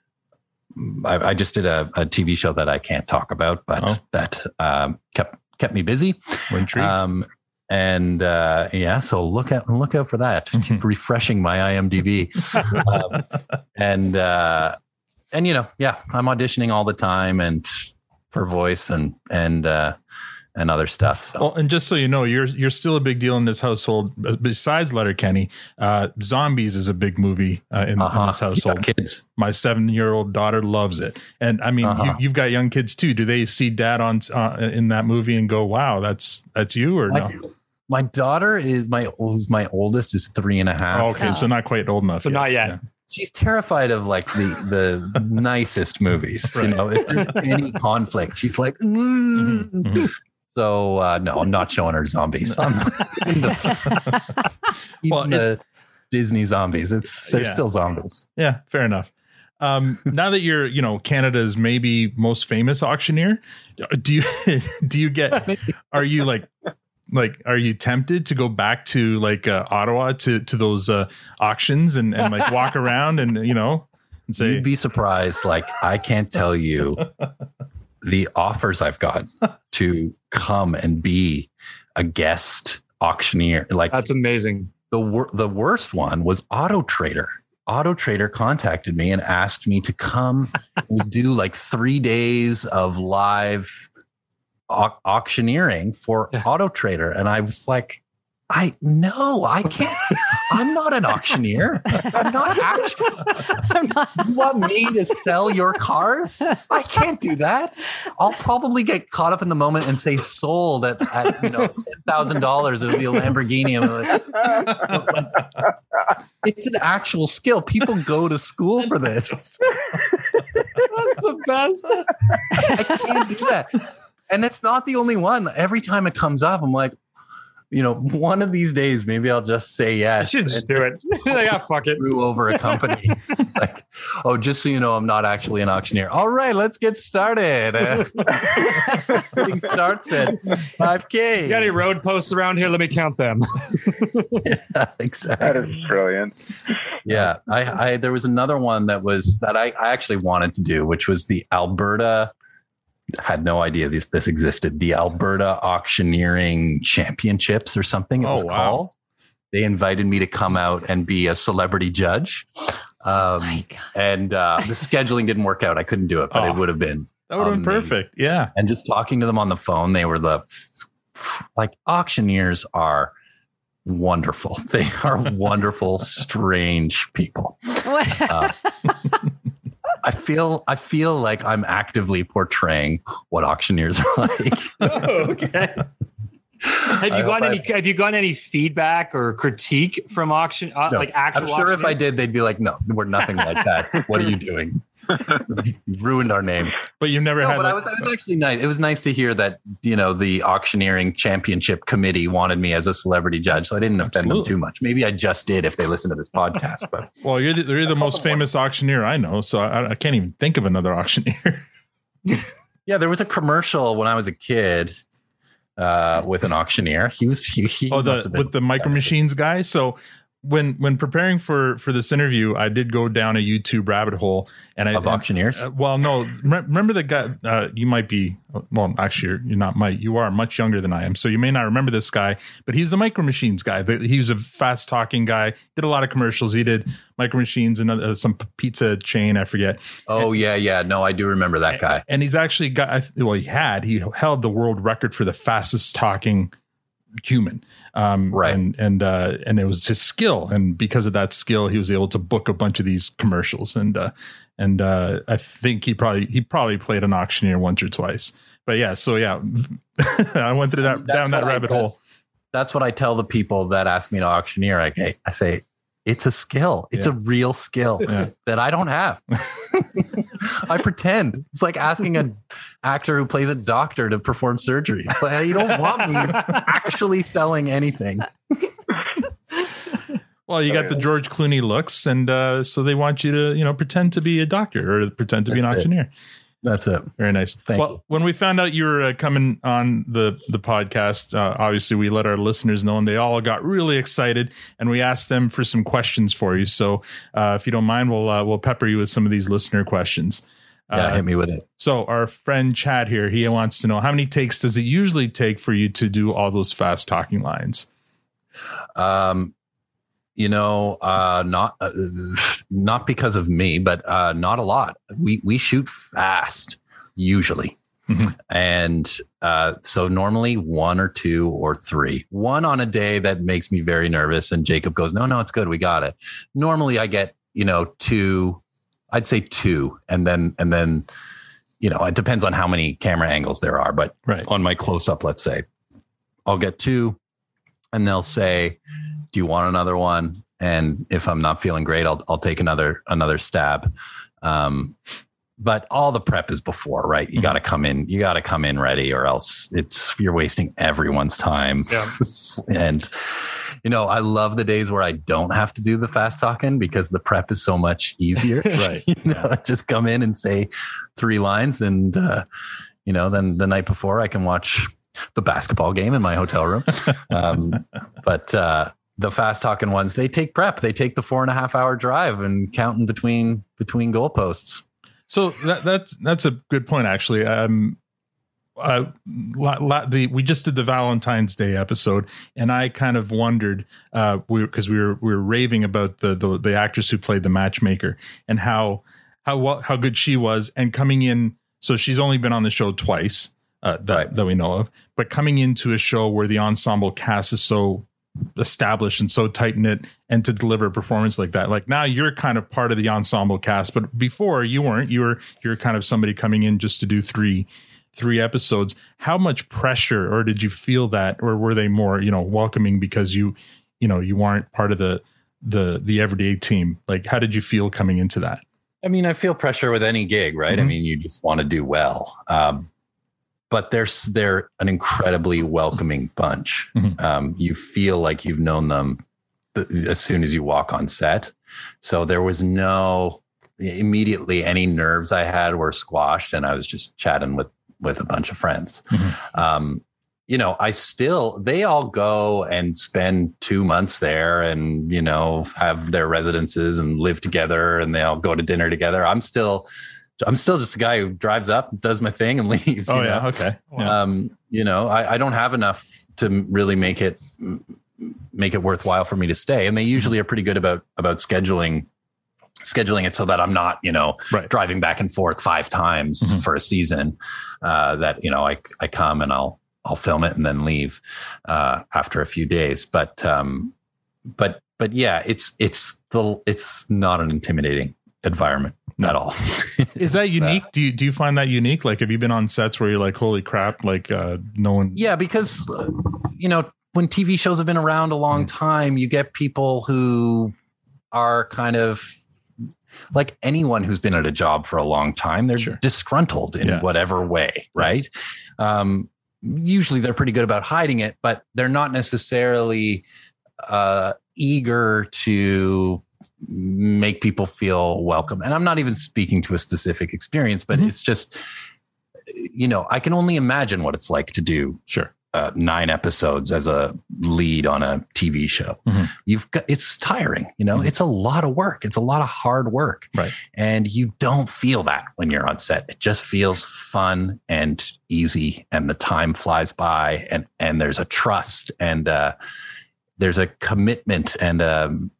I, I just did a, a T V show that I can't talk about, but oh. that um, kept kept me busy. We're intrigued. Um, and uh, yeah, so look out look out for that. Keep refreshing my I M D B. um, and uh, and you know, yeah, I'm auditioning all the time and for voice and and uh, and other stuff. So. Well, and just so you know, you're you're still a big deal in this household. Besides Letterkenny, uh, Zombies is a big movie uh, in, uh-huh. in this household. Kids. My seven-year-old daughter loves it, and I mean, uh-huh. you, you've got young kids too. Do they see Dad on uh, in that movie and go, "Wow, that's that's you"? Or my, no? My daughter is my who's my oldest is three and a half. Oh, okay, oh. so not quite old enough. So yet. not yet. Yeah. She's terrified of like the the nicest movies. Right. You know, if there's any conflict, she's like. Mm. Mm-hmm. Mm-hmm. So uh, no, I'm not showing her Zombies. I'm the, well, the it, Disney Zombies. It's they're yeah. still zombies. Yeah, fair enough. Um, now that you're, you know, Canada's maybe most famous auctioneer, do you do you get? Are you like, like, are you tempted to go back to like uh, Ottawa to to those uh, auctions and and like walk around and you know and say? You'd be surprised. Like I can't tell you. The offers I've got to come and be a guest auctioneer. Like that's amazing. The wor- the worst one was Auto Trader. Auto Trader contacted me and asked me to come and do like three days of live au- auctioneering for yeah. Auto Trader. And I was like, I no, I can't. I'm not an auctioneer. I'm not actually. I'm not. You want me to sell your cars? I can't do that. I'll probably get caught up in the moment and say sold at, at you know ten thousand dollars. It'll be a Lamborghini. I'm like, it's an actual skill. People go to school for this. That's the best. I can't do that. And it's not the only one. Every time it comes up, I'm like, you know, one of these days, maybe I'll just say yes. You should just do it. Like, ah, fuck it. Screw over a company. Like, oh, just so you know, I'm not actually an auctioneer. All right, let's get started. Uh, Thing starts at five K. You got any road posts around here? Let me count them. Yeah, exactly. That is brilliant. Yeah, I, I there was another one that was that I, I actually wanted to do, which was the Alberta. Had no idea this this existed. The Alberta Auctioneering Championships or something it was oh, wow. called. They invited me to come out and be a celebrity judge. Um, oh my God. And uh, the scheduling didn't work out. I couldn't do it, but oh, it would have been. That would have been perfect. Yeah. And just talking to them on the phone, they were the like auctioneers are wonderful. They are wonderful, strange people. Uh, I feel I feel like I'm actively portraying what auctioneers are like. Oh, okay. Have you gotten any? I, have you gotten any feedback or critique from auction? Uh, no, like actual? I'm sure auctioneers? If I did, they'd be like, "No, we're nothing like that. What are you doing? You ruined our name." But you've never no, had. But like, I was, I was actually nice. It was nice to hear that you know the auctioneering championship committee wanted me as a celebrity judge, so I didn't offend Absolutely. them too much. Maybe I just did if they listen to this podcast. But well, you're the, you're the most famous auctioneer I know, so I, I can't even think of another auctioneer. Yeah, there was a commercial when I was a kid. Uh, with an auctioneer, he was he, he oh the with the Micro Machines guy. So when when preparing for for this interview, I did go down a YouTube rabbit hole and I of auctioneers. Uh, well, no, remember the guy? Uh, you might be well, actually, you're, you're not. Might you are much younger than I am, so you may not remember this guy. But he's the Micro Machines guy. The, he was a fast talking guy. Did a lot of commercials. He did Micro Machines and uh, some pizza chain. I forget. Oh and, yeah, yeah. No, I do remember that guy. And he's actually got. Well, he had. He held the world record for the fastest talking human. Um, right. And, and, uh, and it was his skill. And because of that skill, he was able to book a bunch of these commercials. And, uh, and, uh, I think he probably, he probably played an auctioneer once or twice, but yeah. So yeah, I went through that, down that rabbit I, hole. That's what I tell the people that ask me to auctioneer. I, I say, it's a skill. It's yeah. a real skill yeah. that I don't have. I pretend. It's like asking an actor who plays a doctor to perform surgery. It's like, you don't want me actually selling anything. Well, you got the George Clooney looks, and uh, so they want you to, you know, pretend to be a doctor or pretend to That's be an auctioneer. It. That's it. Very nice. Thank well, you. When we found out you were uh, coming on the, the podcast, uh, obviously we let our listeners know and they all got really excited and we asked them for some questions for you. So uh, if you don't mind, we'll, uh, we'll pepper you with some of these listener questions. Yeah, uh, hit me with it. So our friend Chad here, he wants to know how many takes does it usually take for you to do all those fast talking lines? Um, You know, uh, not uh, not because of me, but uh, not a lot. We we shoot fast usually, mm-hmm. and uh, so normally one or two or three. One on a day that makes me very nervous, and Jacob goes, "No, no, it's good. We got it." Normally, I get you know two. I'd say two, and then and then you know it depends on how many camera angles there are. But right. on my close up, let's say, I'll get two, and they'll say, do you want another one? And if I'm not feeling great, I'll I'll take another another stab. Um, but all the prep is before, right? You mm-hmm. got to come in. You got to come in ready, or else it's you're wasting everyone's time. Yeah. And you know, I love the days where I don't have to do the fast talking because the prep is so much easier. Right? you know, just come in and say three lines, and uh, you know, then the night before I can watch the basketball game in my hotel room. Um, but uh, the fast talking ones, they take prep. They take the four and a half hour drive and counting between between goalposts. So that, that's that's a good point, actually. Um, uh, la, la, the we just did the Valentine's Day episode, and I kind of wondered uh, we because we were we were raving about the, the the actress who played the matchmaker and how how how good she was, and coming in. So she's only been on the show twice. Uh, that, right. that we know of, but coming into a show where the ensemble cast is so established and so tight knit, and to deliver a performance like that, like now you're kind of part of the ensemble cast, but before you weren't. You were you're kind of somebody coming in just to do three three episodes. How much pressure, or did you feel that, or were they more you know welcoming because you you know you weren't part of the the the everyday team? Like, how did you feel coming into that? I mean, I feel pressure with any gig, right? Mm-hmm. I mean, you just want to do well. Um, but they're, they're an incredibly welcoming bunch. Mm-hmm. Um, you feel like you've known them th- as soon as you walk on set. So there was no, immediately any nerves I had were squashed, and I was just chatting with, with a bunch of friends. Mm-hmm. Um, you know, I still, they all go and spend two months there and, you know, have their residences and live together, and they all go to dinner together. I'm still, I'm still just a guy who drives up, does my thing and leaves. Oh, you yeah. know? Okay. Yeah. Um, you know, I, I don't have enough to really make it, make it worthwhile for me to stay. And they usually are pretty good about, about scheduling, scheduling it so that I'm not, you know, right. driving back and forth five times mm-hmm. for a season, uh, that, you know, I, I come and I'll, I'll film it and then leave, uh, after a few days. But, um, but, but yeah, it's, it's the, it's not an intimidating environment no. at all. Is that unique? Uh, do you, do you find that unique? Like, have you been on sets where you're like, holy crap, like, uh, no one. Yeah, because, uh, you know, when T V shows have been around a long time, you get people who are kind of like anyone who's been at a job for a long time. They're sure. disgruntled in yeah. whatever way. Right. Um, usually they're pretty good about hiding it, but they're not necessarily uh, eager to make people feel welcome. And I'm not even speaking to a specific experience, but mm-hmm. it's just, you know, I can only imagine what it's like to do sure. uh, nine episodes as a lead on a T V show. Mm-hmm. You've got, it's tiring, you know, mm-hmm. it's a lot of work. It's a lot of hard work. Right. And you don't feel that when you're on set. It just feels fun and easy, and the time flies by, and, and there's a trust, and uh, there's a commitment, and um,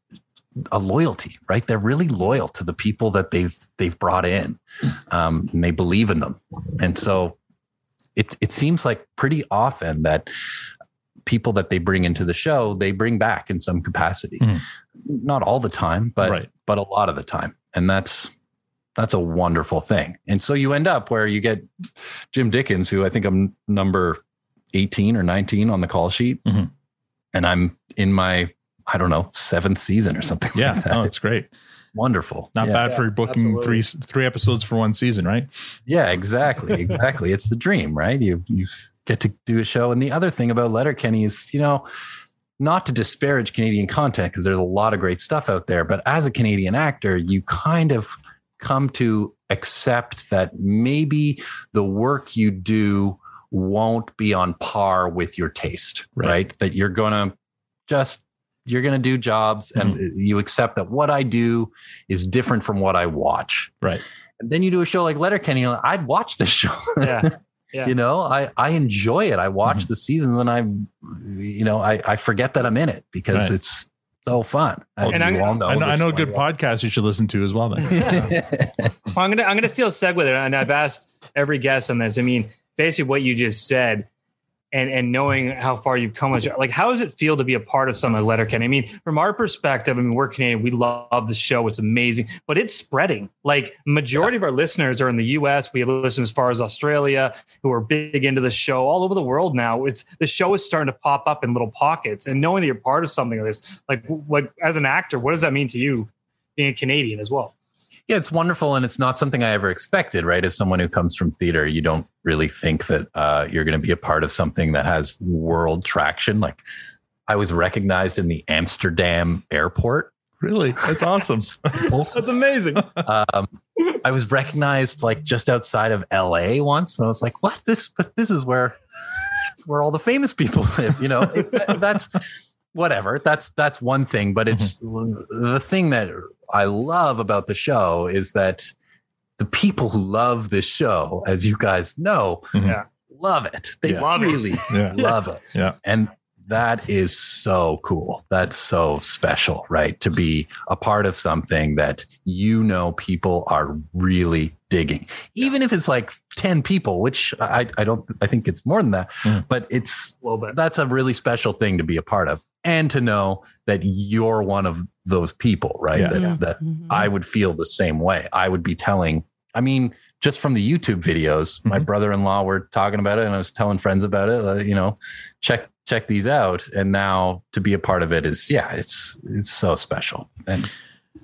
a loyalty, right? They're really loyal to the people that they've, they've brought in, um, and they believe in them. And so it, it seems like pretty often that people that they bring into the show, they bring back in some capacity, mm. not all the time, but, right. but a lot of the time. And that's, that's a wonderful thing. And so you end up where you get Jim Dickens, who I think I'm number eighteen or nineteen on the call sheet. Mm-hmm. And I'm in my, I don't know, seventh season or something. Yeah. Like that. Oh, it's great. Wonderful. Not yeah. bad for booking Absolutely. three three episodes for one season, right? Yeah, exactly. Exactly. It's the dream, right? You you get to do a show. And the other thing about Letterkenny is, you know, not to disparage Canadian content, because there's a lot of great stuff out there, but as a Canadian actor, you kind of come to accept that maybe the work you do won't be on par with your taste, right? right? That you're going to just You're going to do jobs, and mm. you accept that what I do is different from what I watch. Right. And then you do a show like Letterkenny. I'd watch this show. Yeah. Yeah. You know, I, I enjoy it. I watch mm-hmm. the seasons, and I, you know, I, I forget that I'm in it because right. it's so fun. As and you I, all know, I know, I know a good podcast you should listen to as well. Then. well, I'm going to, I'm going to steal a segue there. And I've asked every guest on this. I mean, basically what you just said, and and knowing how far you've come, like, how does it feel to be a part of something like Letterkenny? I mean, from our perspective, I mean, we're Canadian, we love the show, it's amazing, but it's spreading. Like, majority yeah. of our listeners are in the U S. We have listeners as far as Australia who are big into the show, all over the world now. It's the show is starting to pop up in little pockets, and knowing that you're part of something like this, like, like as an actor, what does that mean to you, being a Canadian as well? Yeah, it's wonderful. And it's not something I ever expected, right? As someone who comes from theater, you don't really think that uh, you're going to be a part of something that has world traction. Like, I was recognized in the Amsterdam airport. Really? That's awesome. That's amazing. Um, I was recognized like just outside of L A once. And I was like, what? This, but this is where, this is where all the famous people live. You know, it, that, that's whatever. That's, that's one thing. But it's mm-hmm. the thing that I love about the show is that the people who love this show, as you guys know, mm-hmm. love it. They yeah. love really it. Yeah. love it. Yeah. And that is so cool. That's so special, right? To be a part of something that, you know, people are really digging, even if it's like ten people, which I, I don't, I think it's more than that, mm. but it's, a little bit. That's a really special thing to be a part of. And to know that you're one of those people, right? Yeah. That, Yeah. that Mm-hmm. I would feel the same way. I would be telling, I mean, just from the YouTube videos, mm-hmm. my brother-in-law were talking about it, and I was telling friends about it, uh, you know, check, check these out. And now to be a part of it is, yeah, it's, it's so special. And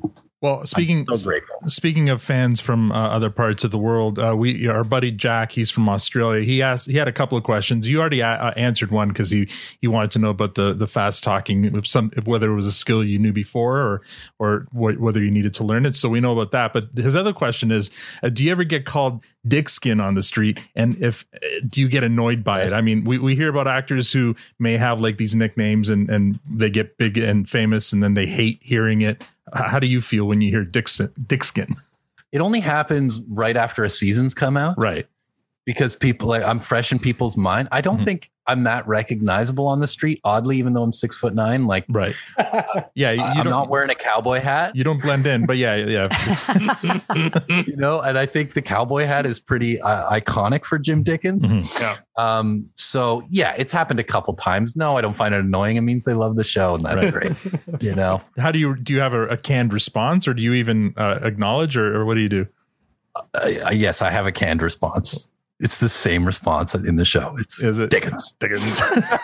Well, speaking I'm so grateful. Speaking of fans from uh, other parts of the world, uh, we our buddy Jack, he's from Australia. He asked, he had a couple of questions. You already uh, answered one because he he wanted to know about the the fast talking, if some whether it was a skill you knew before or or wh- whether you needed to learn it. So we know about that. But his other question is, uh, do you ever get called dick skin on the street? And if uh, do you get annoyed by it? I mean, we, we hear about actors who may have like these nicknames and and they get big and famous and then they hate hearing it. How do you feel when you hear dick, dick skin? It only happens right after a season's come out. Right. Because people, like, I'm fresh in people's mind. I don't mm-hmm. think I'm that recognizable on the street, oddly, even though I'm six foot nine. Like, right. Yeah. You I'm not wearing a cowboy hat. You don't blend in, but yeah, yeah. You know, and I think the cowboy hat is pretty uh, iconic for Jim Dickens. Mm-hmm. Yeah. Um, so yeah, it's happened a couple times. No, I don't find it annoying. It means they love the show, and that's right. great. You know, how do you, do you have a, a canned response, or do you even uh, acknowledge, or, or what do you do? Uh, yes, I have a canned response. It's the same response in the show. It's Is it? Dickens. Dickens.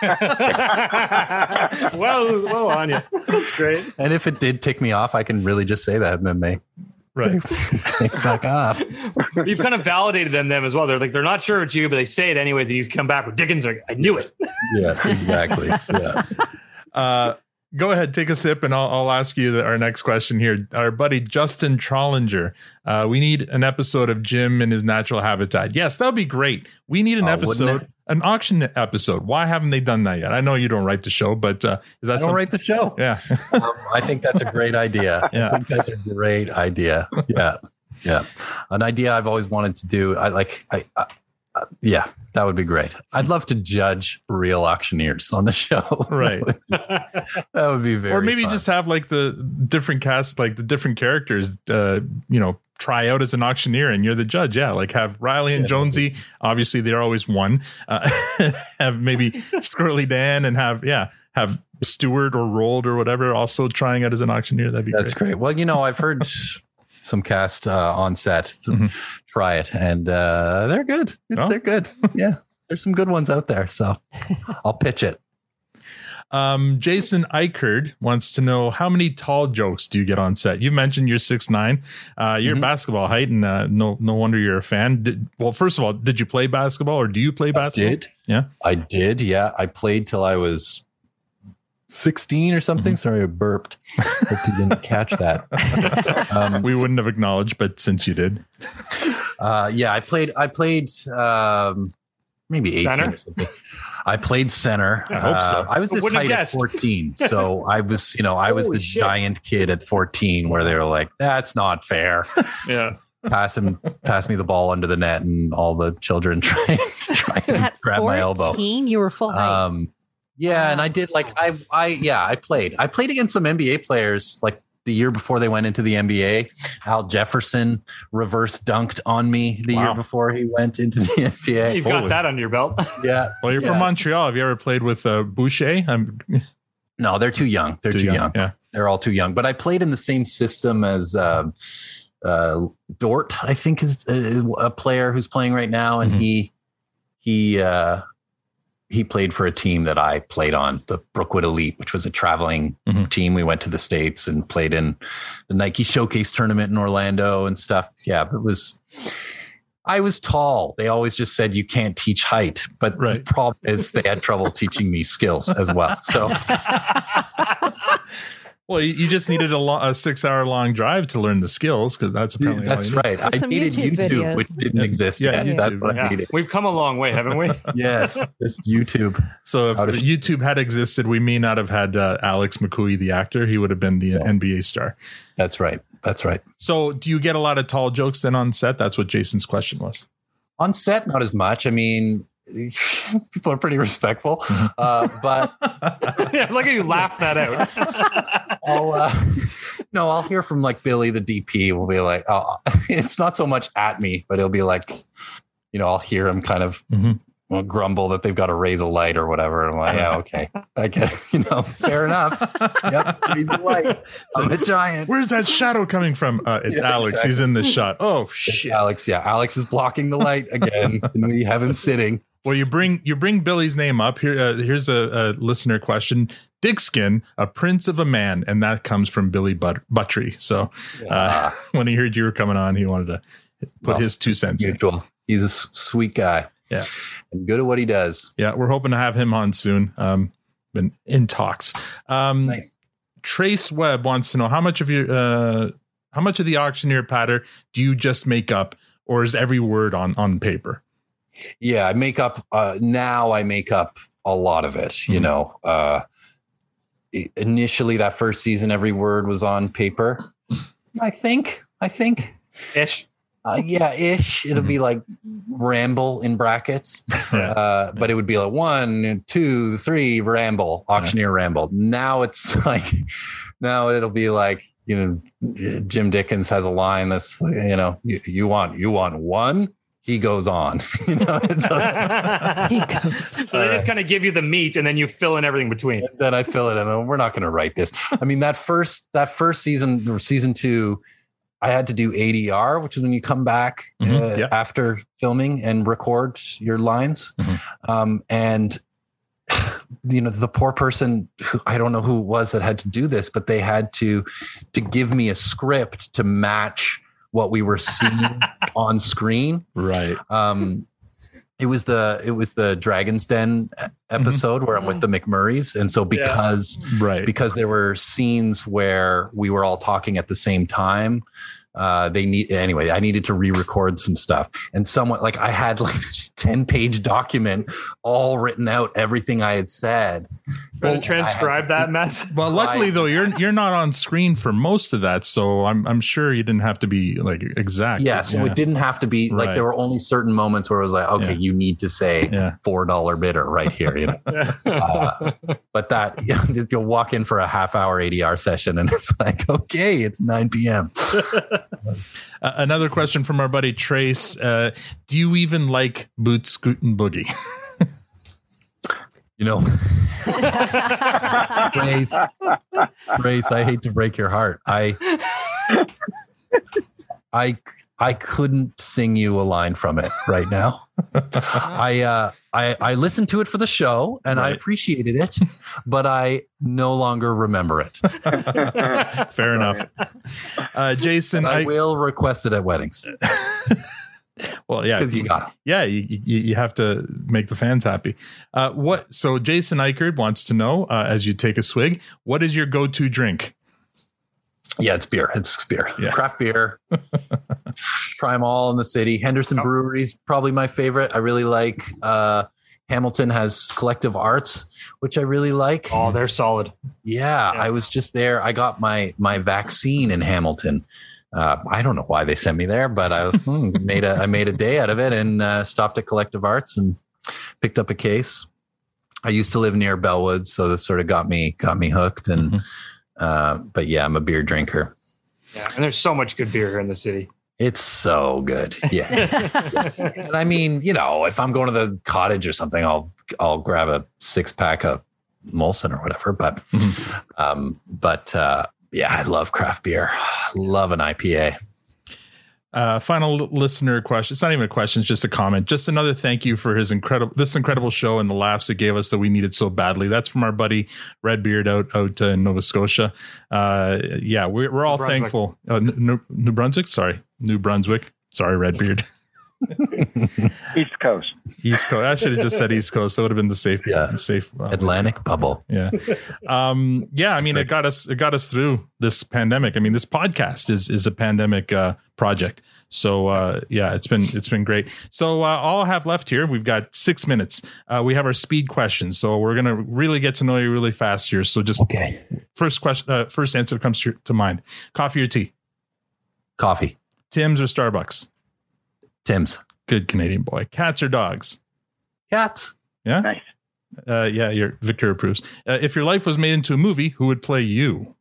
well, well on you. That's great. And if it did tick me off, I can really just say that, and then they right they back off. You've kind of validated them them as well. They're like they're not sure it's you, but they say it anyways, and you come back with Dickens. Like, I knew it. Yes, exactly. Yeah. Uh, Go ahead, take a sip, and I'll, I'll ask you the, our next question here. Our buddy Justin Trollinger. Uh, we need an episode of Jim in his natural habitat. Yes, that would be great. We need an oh, episode, an auction episode. Why haven't they done that yet? I know you don't write the show, but uh, is that I don't something? write the show. Yeah, um, I think that's a great idea. Yeah. I think that's a great idea. Yeah, yeah, an idea I've always wanted to do. I like. I, I uh, yeah, that would be great. I'd love to judge real auctioneers on the show. Right. that would be very Or maybe fun. just have like the different cast, like the different characters, uh, you know, try out as an auctioneer and you're the judge. Yeah. Like have Riley and Yeah. Jonesy. Obviously they're always one. Uh, have maybe Squirrely Dan and have, yeah, have Stewart or Rolled or whatever also trying out as an auctioneer. That'd be That's great. great. Well, you know, I've heard some cast uh, on set th- Mm-hmm. try it, and uh, they're good. Oh. They're good. Yeah, there's some good ones out there. So I'll pitch it. Um, Jason Eichard wants to know, how many tall jokes do you get on set? You mentioned you're six nine. Uh, you're Mhm. basketball height, and uh, no no wonder you're a fan. Did, well, first of all, did you play basketball, or do you play basketball? I did. Yeah, I did. Yeah, I played till I was sixteen or something. Mm-hmm. Sorry, I burped. Hope you didn't catch that. Um, we wouldn't have acknowledged, but since you did, uh, yeah, I played. I played um, maybe eighteen Center? or something. I played center. I hope so. Uh, I was this Wouldn't have height at guessed. fourteen, so I was, you know, I was Holy the shit. giant kid at fourteen, where they were like, "That's not fair." yeah. pass him, pass me the ball under the net, and all the children try, try and At grab my elbow. fourteen, you were full height. Um, yeah, and I did like I, I, yeah, I played. I played against some N B A players like the year before they went into the N B A. Al Jefferson reverse dunked on me the Wow. year before he went into the N B A. You've Holy. got that under your belt. Yeah. Well, you're Yeah. from Montreal. Have you ever played with uh, Boucher? I'm No, they're too young. They're too, young. Yeah. They're all too young. But I played in the same system as uh, uh, Dort, I think, is a, a player who's playing right now, and Mhm. he he uh, he played for a team that I played on, the Brookwood Elite, which was a traveling Mhm. team. We went to the States and played in the Nike Showcase tournament in Orlando and stuff. Yeah, it was. I was tall. They always just said you can't teach height, but Right. the problem is they had trouble teaching me skills as well. So. Well, you, you just needed a, lo- a six hour long drive to learn the skills, because that's apparently all That's you need. right. I Some needed YouTube YouTube, videos. which didn't Yeah. exist Yeah, yet. That's YouTube. what I Yeah. needed. We've come a long way, haven't we? Yes, just YouTube. So if How to- YouTube had existed, we may not have had uh, Alex McCooey, the actor. He would have been the uh, N B A star. That's right. That's right. So do you get a lot of tall jokes then on set? That's what Jason's question was. On set, not as much. I mean, people are pretty respectful, uh, but Yeah, look at you laugh that out. I'll uh, no, I'll hear from like Billy, the D P, will be like, oh, it's not so much at me, but it'll be like, you know, I'll hear him kind of Mhm. well, grumble that they've got to raise a light or whatever. And I'm like, yeah, okay, I get, you know, fair enough. Yep, raise the light. I'm a giant. Where's that shadow coming from? Uh, it's Yeah, Alex. exactly. He's in this shot. Oh, It's shit. Alex, yeah, Alex is blocking the light again, and we have him sitting. Well, you bring you bring Billy's name up here. Uh, here's a, a listener question: Dickskin, a prince of a man, and that comes from Billy But- Buttry. So Yeah. uh, when he heard you were coming on, he wanted to put Well, his two cents in. Mutual. He's a s- sweet guy. Yeah, and good at what he does. Yeah, we're hoping to have him on soon. Um, been in talks. Um, Nice. Trace Webb wants to know how much of your uh, how much of the auctioneer patter do you just make up, or is every word on on paper? Yeah, I make up uh, now. I make up a lot of it. You Mhm. know, uh, i- initially that first season, every word was on paper. I think. I think. Ish. Uh, yeah, ish. It'll be like ramble in brackets, Yeah. uh, but it would be like one, two, three, ramble, auctioneer ramble. Now it's like, now it'll be like, you know, Jim Dickens has a line that's, you know, you, you want, you want one, he goes on. You know, it's like, He goes. So they just kind of give you the meat and then you fill in everything between. then I fill it in. And we're not going to write this. I mean, that first, that first season or season two, I had to do A D R, which is when you come back Mhm, uh, yeah. after filming and record your lines. Mhm. Um, and, you know, the poor person who, I don't know who it was that had to do this, but they had to, to give me a script to match what we were seeing on screen. Right. Um, it was the, it was the Dragon's Den episode where I'm with the McMurrays. And so because, Right. because there were scenes where we were all talking at the same time, uh, they need, anyway, I needed to re-record some stuff, and somewhat like I had like this ten page document all written out, everything I had said. Trying to transcribe that mess. Well, luckily I- though, you're you're not on screen for most of that, so I'm I'm sure you didn't have to be like exact. Yeah, so it didn't have to be like Right. there were only certain moments where it was like, okay, Yeah. you need to say Yeah. four dollar bidder right here, you know. uh, but that you'll walk in for a half hour A D R session, and it's like, okay, it's nine p.m. Uh, another question from our buddy Trace: uh, do you even like Boot Scootin' Boogie? You know, Grace, Grace, I hate to break your heart. I, I, I couldn't sing you a line from it right now. I, uh, I, I listened to it for the show and I Right. appreciated it, but I no longer remember it. Fair enough. Uh, Jason, And I, I, will request it at weddings well, yeah, because you got it. yeah, you, you you have to make the fans happy. Uh, what? So Jason Eichert wants to know, uh, as you take a swig, what is your go-to drink? Yeah, it's beer. It's beer. Yeah. Craft beer. Try them all in the city. Henderson Oh. Brewery's probably my favorite. I really like uh Hamilton has Collective Arts, which I really like. Oh, they're solid. Yeah, Yeah. I was just there. I got my my vaccine in Hamilton. Uh, I don't know why they sent me there, but I was, hmm, made a I made a day out of it and uh, stopped at Collective Arts and picked up a case. I used to live near Bellwood, so this sort of got me got me hooked. And Mhm. uh, but yeah, I'm a beer drinker. Yeah, and there's so much good beer here in the city. It's so good. Yeah. And I mean, you know, if I'm going to the cottage or something, I'll I'll grab a six pack of Molson or whatever. But um, but uh, yeah, I love craft beer. Love an I P A. Uh, final l- listener question. It's not even a question; it's just a comment. Just another thank you for his incredible, this incredible show and the laughs it gave us that we needed so badly. That's from our buddy Redbeard out out uh, in Nova Scotia. Uh, yeah, we're we're all New Brunswick. thankful. Uh, New, New- New Brunswick, sorry, New Brunswick. Sorry, Redbeard. East Coast. East Coast. I should have just said East Coast. That would have been the safe, Yeah. safe uh, Atlantic bubble. Yeah. Um, yeah. I mean, it got us, it got us through this pandemic. I mean, this podcast is, is a pandemic, uh, project. So, uh, yeah, it's been, it's been great. So, uh, all I have left here, we've got six minutes. Uh, we have our speed questions. So we're going to really get to know you really fast here. So just Okay. first question, uh, first answer that comes to, to mind: coffee or tea? Coffee. Tim's or Starbucks? Tim's. Good Canadian boy. Cats or dogs? Cats. Yeah. Nice. Uh, yeah. Your Victor approves. Uh, if your life was made into a movie, who would play you?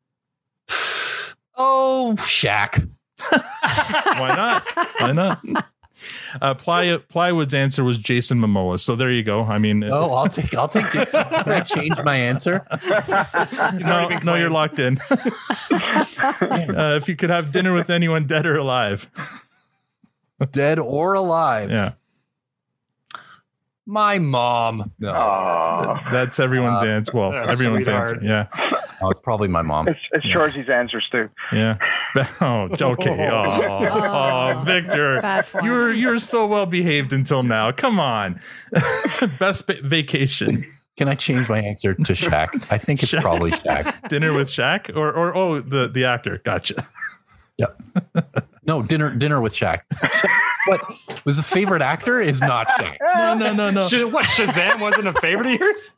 Oh, Shaq. Why not? Why not? Uh, Ply, Plywood's answer was Jason Momoa. So there you go. I mean, uh, Oh, I'll take. I'll take. Jason. Can I change my answer? no, no, you're locked in. uh, if you could have dinner with anyone, dead or alive. Dead or alive. Yeah. My mom. No. That- that's everyone's Uh, answer. Well, uh, everyone's sweetheart. answer. Yeah. Oh, it's probably my mom. It's, it's Georgie's answers too. Yeah. Oh, okay. Oh, oh, Victor, Bad form. you're you're so well behaved until now. Come on. Best va- vacation. Can I change my answer to Shaq? I think it's Shaq. probably Shaq. Dinner with Shaq, or or oh, the the actor. Gotcha. Yep. No, dinner dinner with Shaq. What was the favorite actor? Is not Shaq. No, no, no, no. Sh- what, Shazam wasn't a favorite of yours?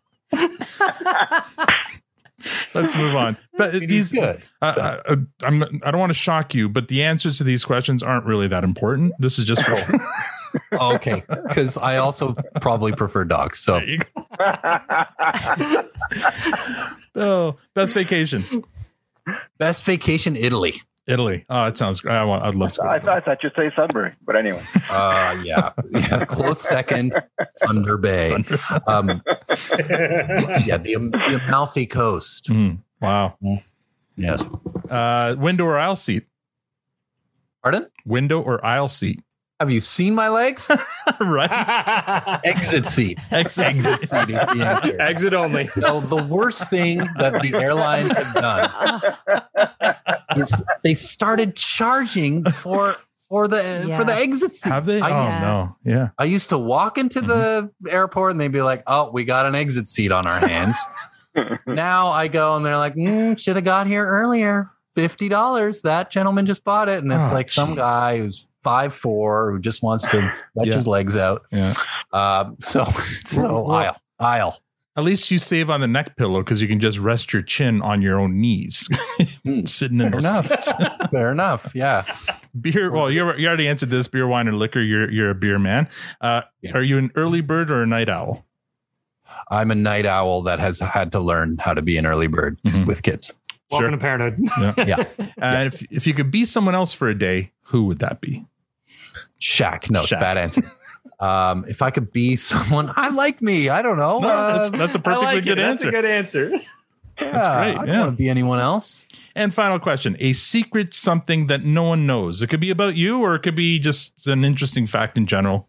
Let's move on. But It these is good. Uh, uh, I'm. I don't want to shock you, but the answers to these questions aren't really that important. This is just for. Oh, okay, because I also probably prefer dogs. So There you go. Oh, best vacation. best vacation, Italy. Italy. Oh, it sounds great. I want. I'd love to. Go I, to thought, I thought you'd say Sudbury, but anyway. Uh, yeah, yeah. Close second, Thunder Bay. Um, yeah, the, the Amalfi Coast. Mm, wow. Yes. Uh, window or aisle seat? Pardon? Window or aisle seat? Have you seen my legs? Right. Exit seat. Exit, Exit seat is the answer. Exit only. So the worst thing that the airlines have done is they started charging for for the Yes. for the exit seat. Have they? I oh used, no. Yeah. I used to walk into the airport and they'd be like, "Oh, we got an exit seat on our hands." Now I go and they're like, mm, "Should have got here earlier. Fifty dollars. That gentleman just bought it." And it's Oh, like some geez. guy who's five four who just wants to stretch Yeah. his legs out. Yeah. Um, so so Well, well- aisle aisle. At least you save on the neck pillow because you can just rest your chin on your own knees, sitting in Fair those enough. seats. Fair enough. Yeah. Beer. Well, you you already answered this. Beer, wine, or liquor. You're you're a beer man. Uh, Yeah. Are you an early bird or a night owl? I'm a night owl that has had to learn how to be an early bird Mhm. with kids. Welcome Sure. to parenthood. Yeah. Yeah. And if if you could be someone else for a day, who would that be? Shaq. No, it's a Shaq. bad answer. Um, if I could be someone, I like me. I don't know. No, Uh, that's that's a I perfectly like good it. answer. That's a good answer. yeah, that's great, I don't yeah. want to be anyone else. And final question: a secret, something that no one knows. It could be about you, or it could be just an interesting fact in general.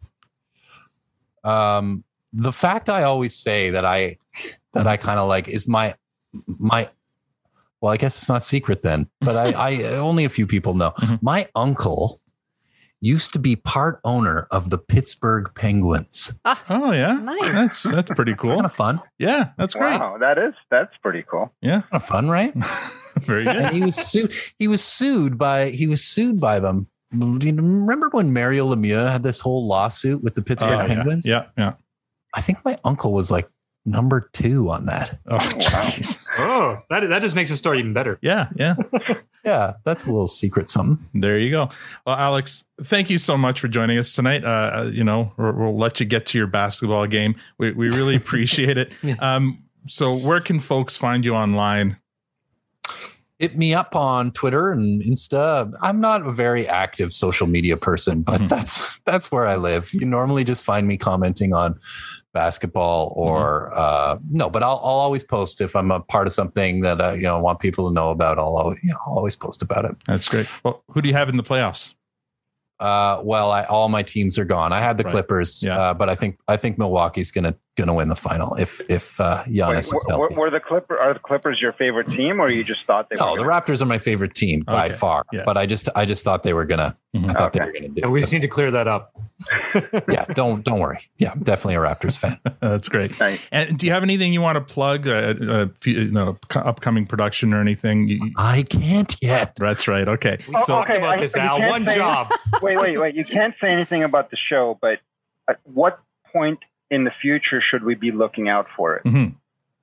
Um, the fact I always say that I that I kind of like is my my. Well, I guess it's not secret then, but I, I only a few people know. Mhm. My uncle used to be part owner of the Pittsburgh Penguins. Oh yeah, Nice. That's that's pretty cool. Kind of fun. Yeah, that's great. Wow, that is that's pretty cool. Yeah, Kind of fun, right? very good. And he was sued. He was sued by. He was sued by them. Do you remember when Mario Lemieux had this whole lawsuit with the Pittsburgh Oh, yeah. Penguins? Yeah, yeah. I think my uncle was like number two on that. Oh, jeez. Oh, that that just makes the story even better. Yeah, yeah. Yeah, that's a little secret something. There you go. Well, Alex, thank you so much for joining us tonight. Uh, you know, we'll, we'll let you get to your basketball game. We we really appreciate it. Um, so, where can folks find you online? Hit me up on Twitter and Insta. I'm not a very active social media person, but Mhm. that's that's where I live. You normally just find me commenting on basketball or uh, no, but I'll I'll always post if I'm a part of something that uh, you know want people to know about. I'll always, you know, I'll always post about it. That's great. Well, who do you have in the playoffs? Uh, well, I, all my teams are gone. I had the Right. Clippers, Yeah. uh, but I think I think Milwaukee's gonna gonna win the final if if uh, Giannis Wait, is were, healthy. were the Clipper are the Clippers your favorite team, or you just thought they No, were? the gonna- Raptors are my favorite team by Okay. far. Yes. But I just I just thought they were gonna Mhm. I thought Okay. they were gonna do. And we it. just need to clear that up. Yeah, don't don't worry. Yeah, I'm definitely a Raptors fan. That's great. Nice. And do you have anything you want to plug? Uh, uh, you know, c- upcoming production or anything? You, you- I can't yet. that's right. Okay. We Oh, talked okay, about I- this, you Al. can't One say- job. Wait, wait, wait! You can't say anything about the show, but at what point in the future should we be looking out for it? Mhm.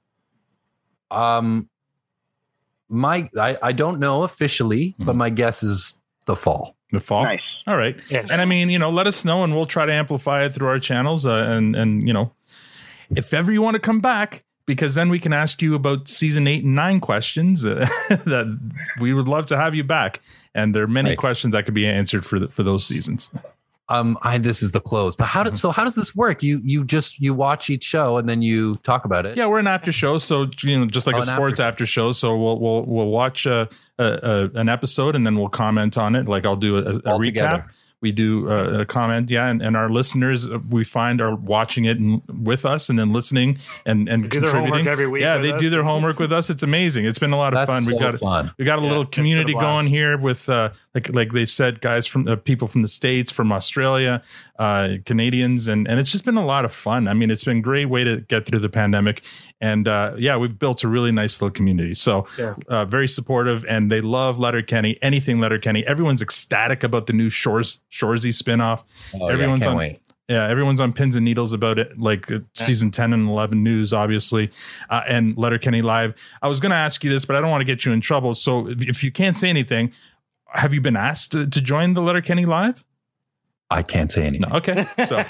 Um, my I I don't know officially, but Mhm. my guess is the fall. The fall. Nice. All right. Yes. And I mean, you know, let us know and we'll try to amplify it through our channels. Uh, and, and, you know, if ever you want to come back, because then we can ask you about season eight and nine questions uh, that we would love to have you back. And there are many Right. questions that could be answered for the, for those seasons. Um, I this is the close. But how does so how does this work? You you just you watch each show and then you talk about it. Yeah, we're an after show. So, you know, just like Oh, a an sports after after show. So we'll, we'll, we'll watch uh, a, a, an episode and then we'll comment on it. Like I'll do a, a All recap. together. we do uh, a comment. Yeah. And, and our listeners, uh, we find are watching it and, with us and then listening and, and they do their contributing. homework every week. Yeah. with They us. do their homework with us. It's amazing. It's been a lot of That's fun. so We got fun. We got a Yeah, little it's been a community blast. going here with, uh, like, like they said, guys from uh, people from the States, from Australia, uh, Canadians. And, and it's just been a lot of fun. I mean, it's been a great way to get through the pandemic. And uh, yeah, we've built a really nice little community. So Yeah. uh, very supportive, and they love Letterkenny, anything Letterkenny. Everyone's ecstatic about the new Shores Shoresy spinoff. Oh, yeah, everyone's can't on, wait. Yeah, everyone's on pins and needles about it, like uh, season ten and eleven news, obviously, uh, and Letterkenny Live. I was going to ask you this, but I don't want to get you in trouble. So if, if you can't say anything, have you been asked to, to join the Letterkenny Live? I can't say anything. No, okay. So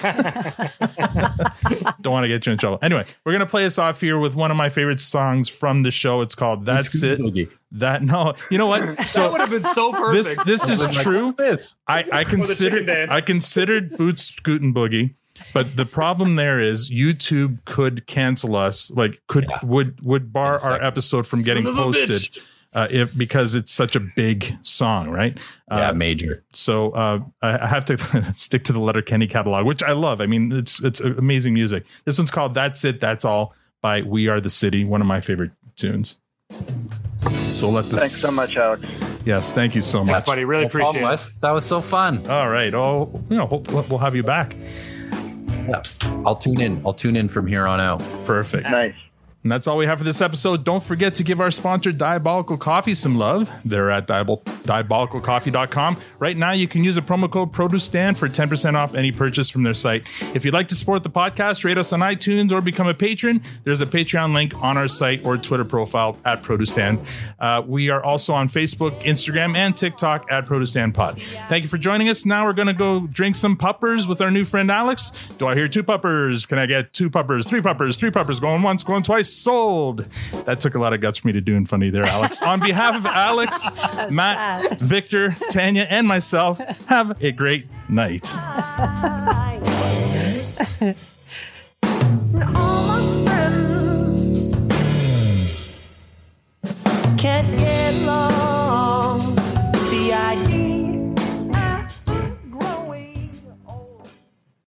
don't want to get you in trouble. Anyway, we're going to play us off here with one of my favorite songs from the show. It's called That's It's It. Boogie. That no, you know what? So that would have been so perfect. this this is Like, true. what's this? I, I chicken considered dance. I considered Boots Scootin' Boogie, but the problem there is YouTube could cancel us, like could Yeah. would would bar In a our second. episode from Son getting of a posted bitch. uh, if because it's such a big song, right? Yeah, Uh, major. so uh, I I have to stick to the Letterkenny catalog, which I love. I mean, it's it's amazing music. This one's called "That's It, That's All" by We Are the City, one of my favorite tunes. So we'll let this. Thanks so much, Alex. Yes, thank you so much. Thanks, buddy. Really No problem, appreciate it. Wes. That was so fun. All right. Oh, you know, hope we'll have you back. Yeah. I'll tune in. I'll tune in from here on out. Perfect. Nice. And that's all we have for this episode. Don't forget to give our sponsor, Diabolical Coffee, some love. They're at diabol- diabolical coffee dot com. Right now, you can use a promo code ProduceStand for ten percent off any purchase from their site. If you'd like to support the podcast, rate us on iTunes or become a patron, there's a Patreon link on our site or Twitter profile at ProduceStand. Uh, we are also on Facebook, Instagram, and TikTok at ProduceStandPod. Thank you for joining us. Now we're going to go drink some puppers with our new friend Alex. Do I hear two puppers? Can I get two puppers, three puppers, three puppers, going once, going twice? Sold. That took a lot of guts for me to do in front of you there, Alex. On behalf of Alex, Matt, Victor, Tanya, and myself, have a great night. All my friends can't get lost.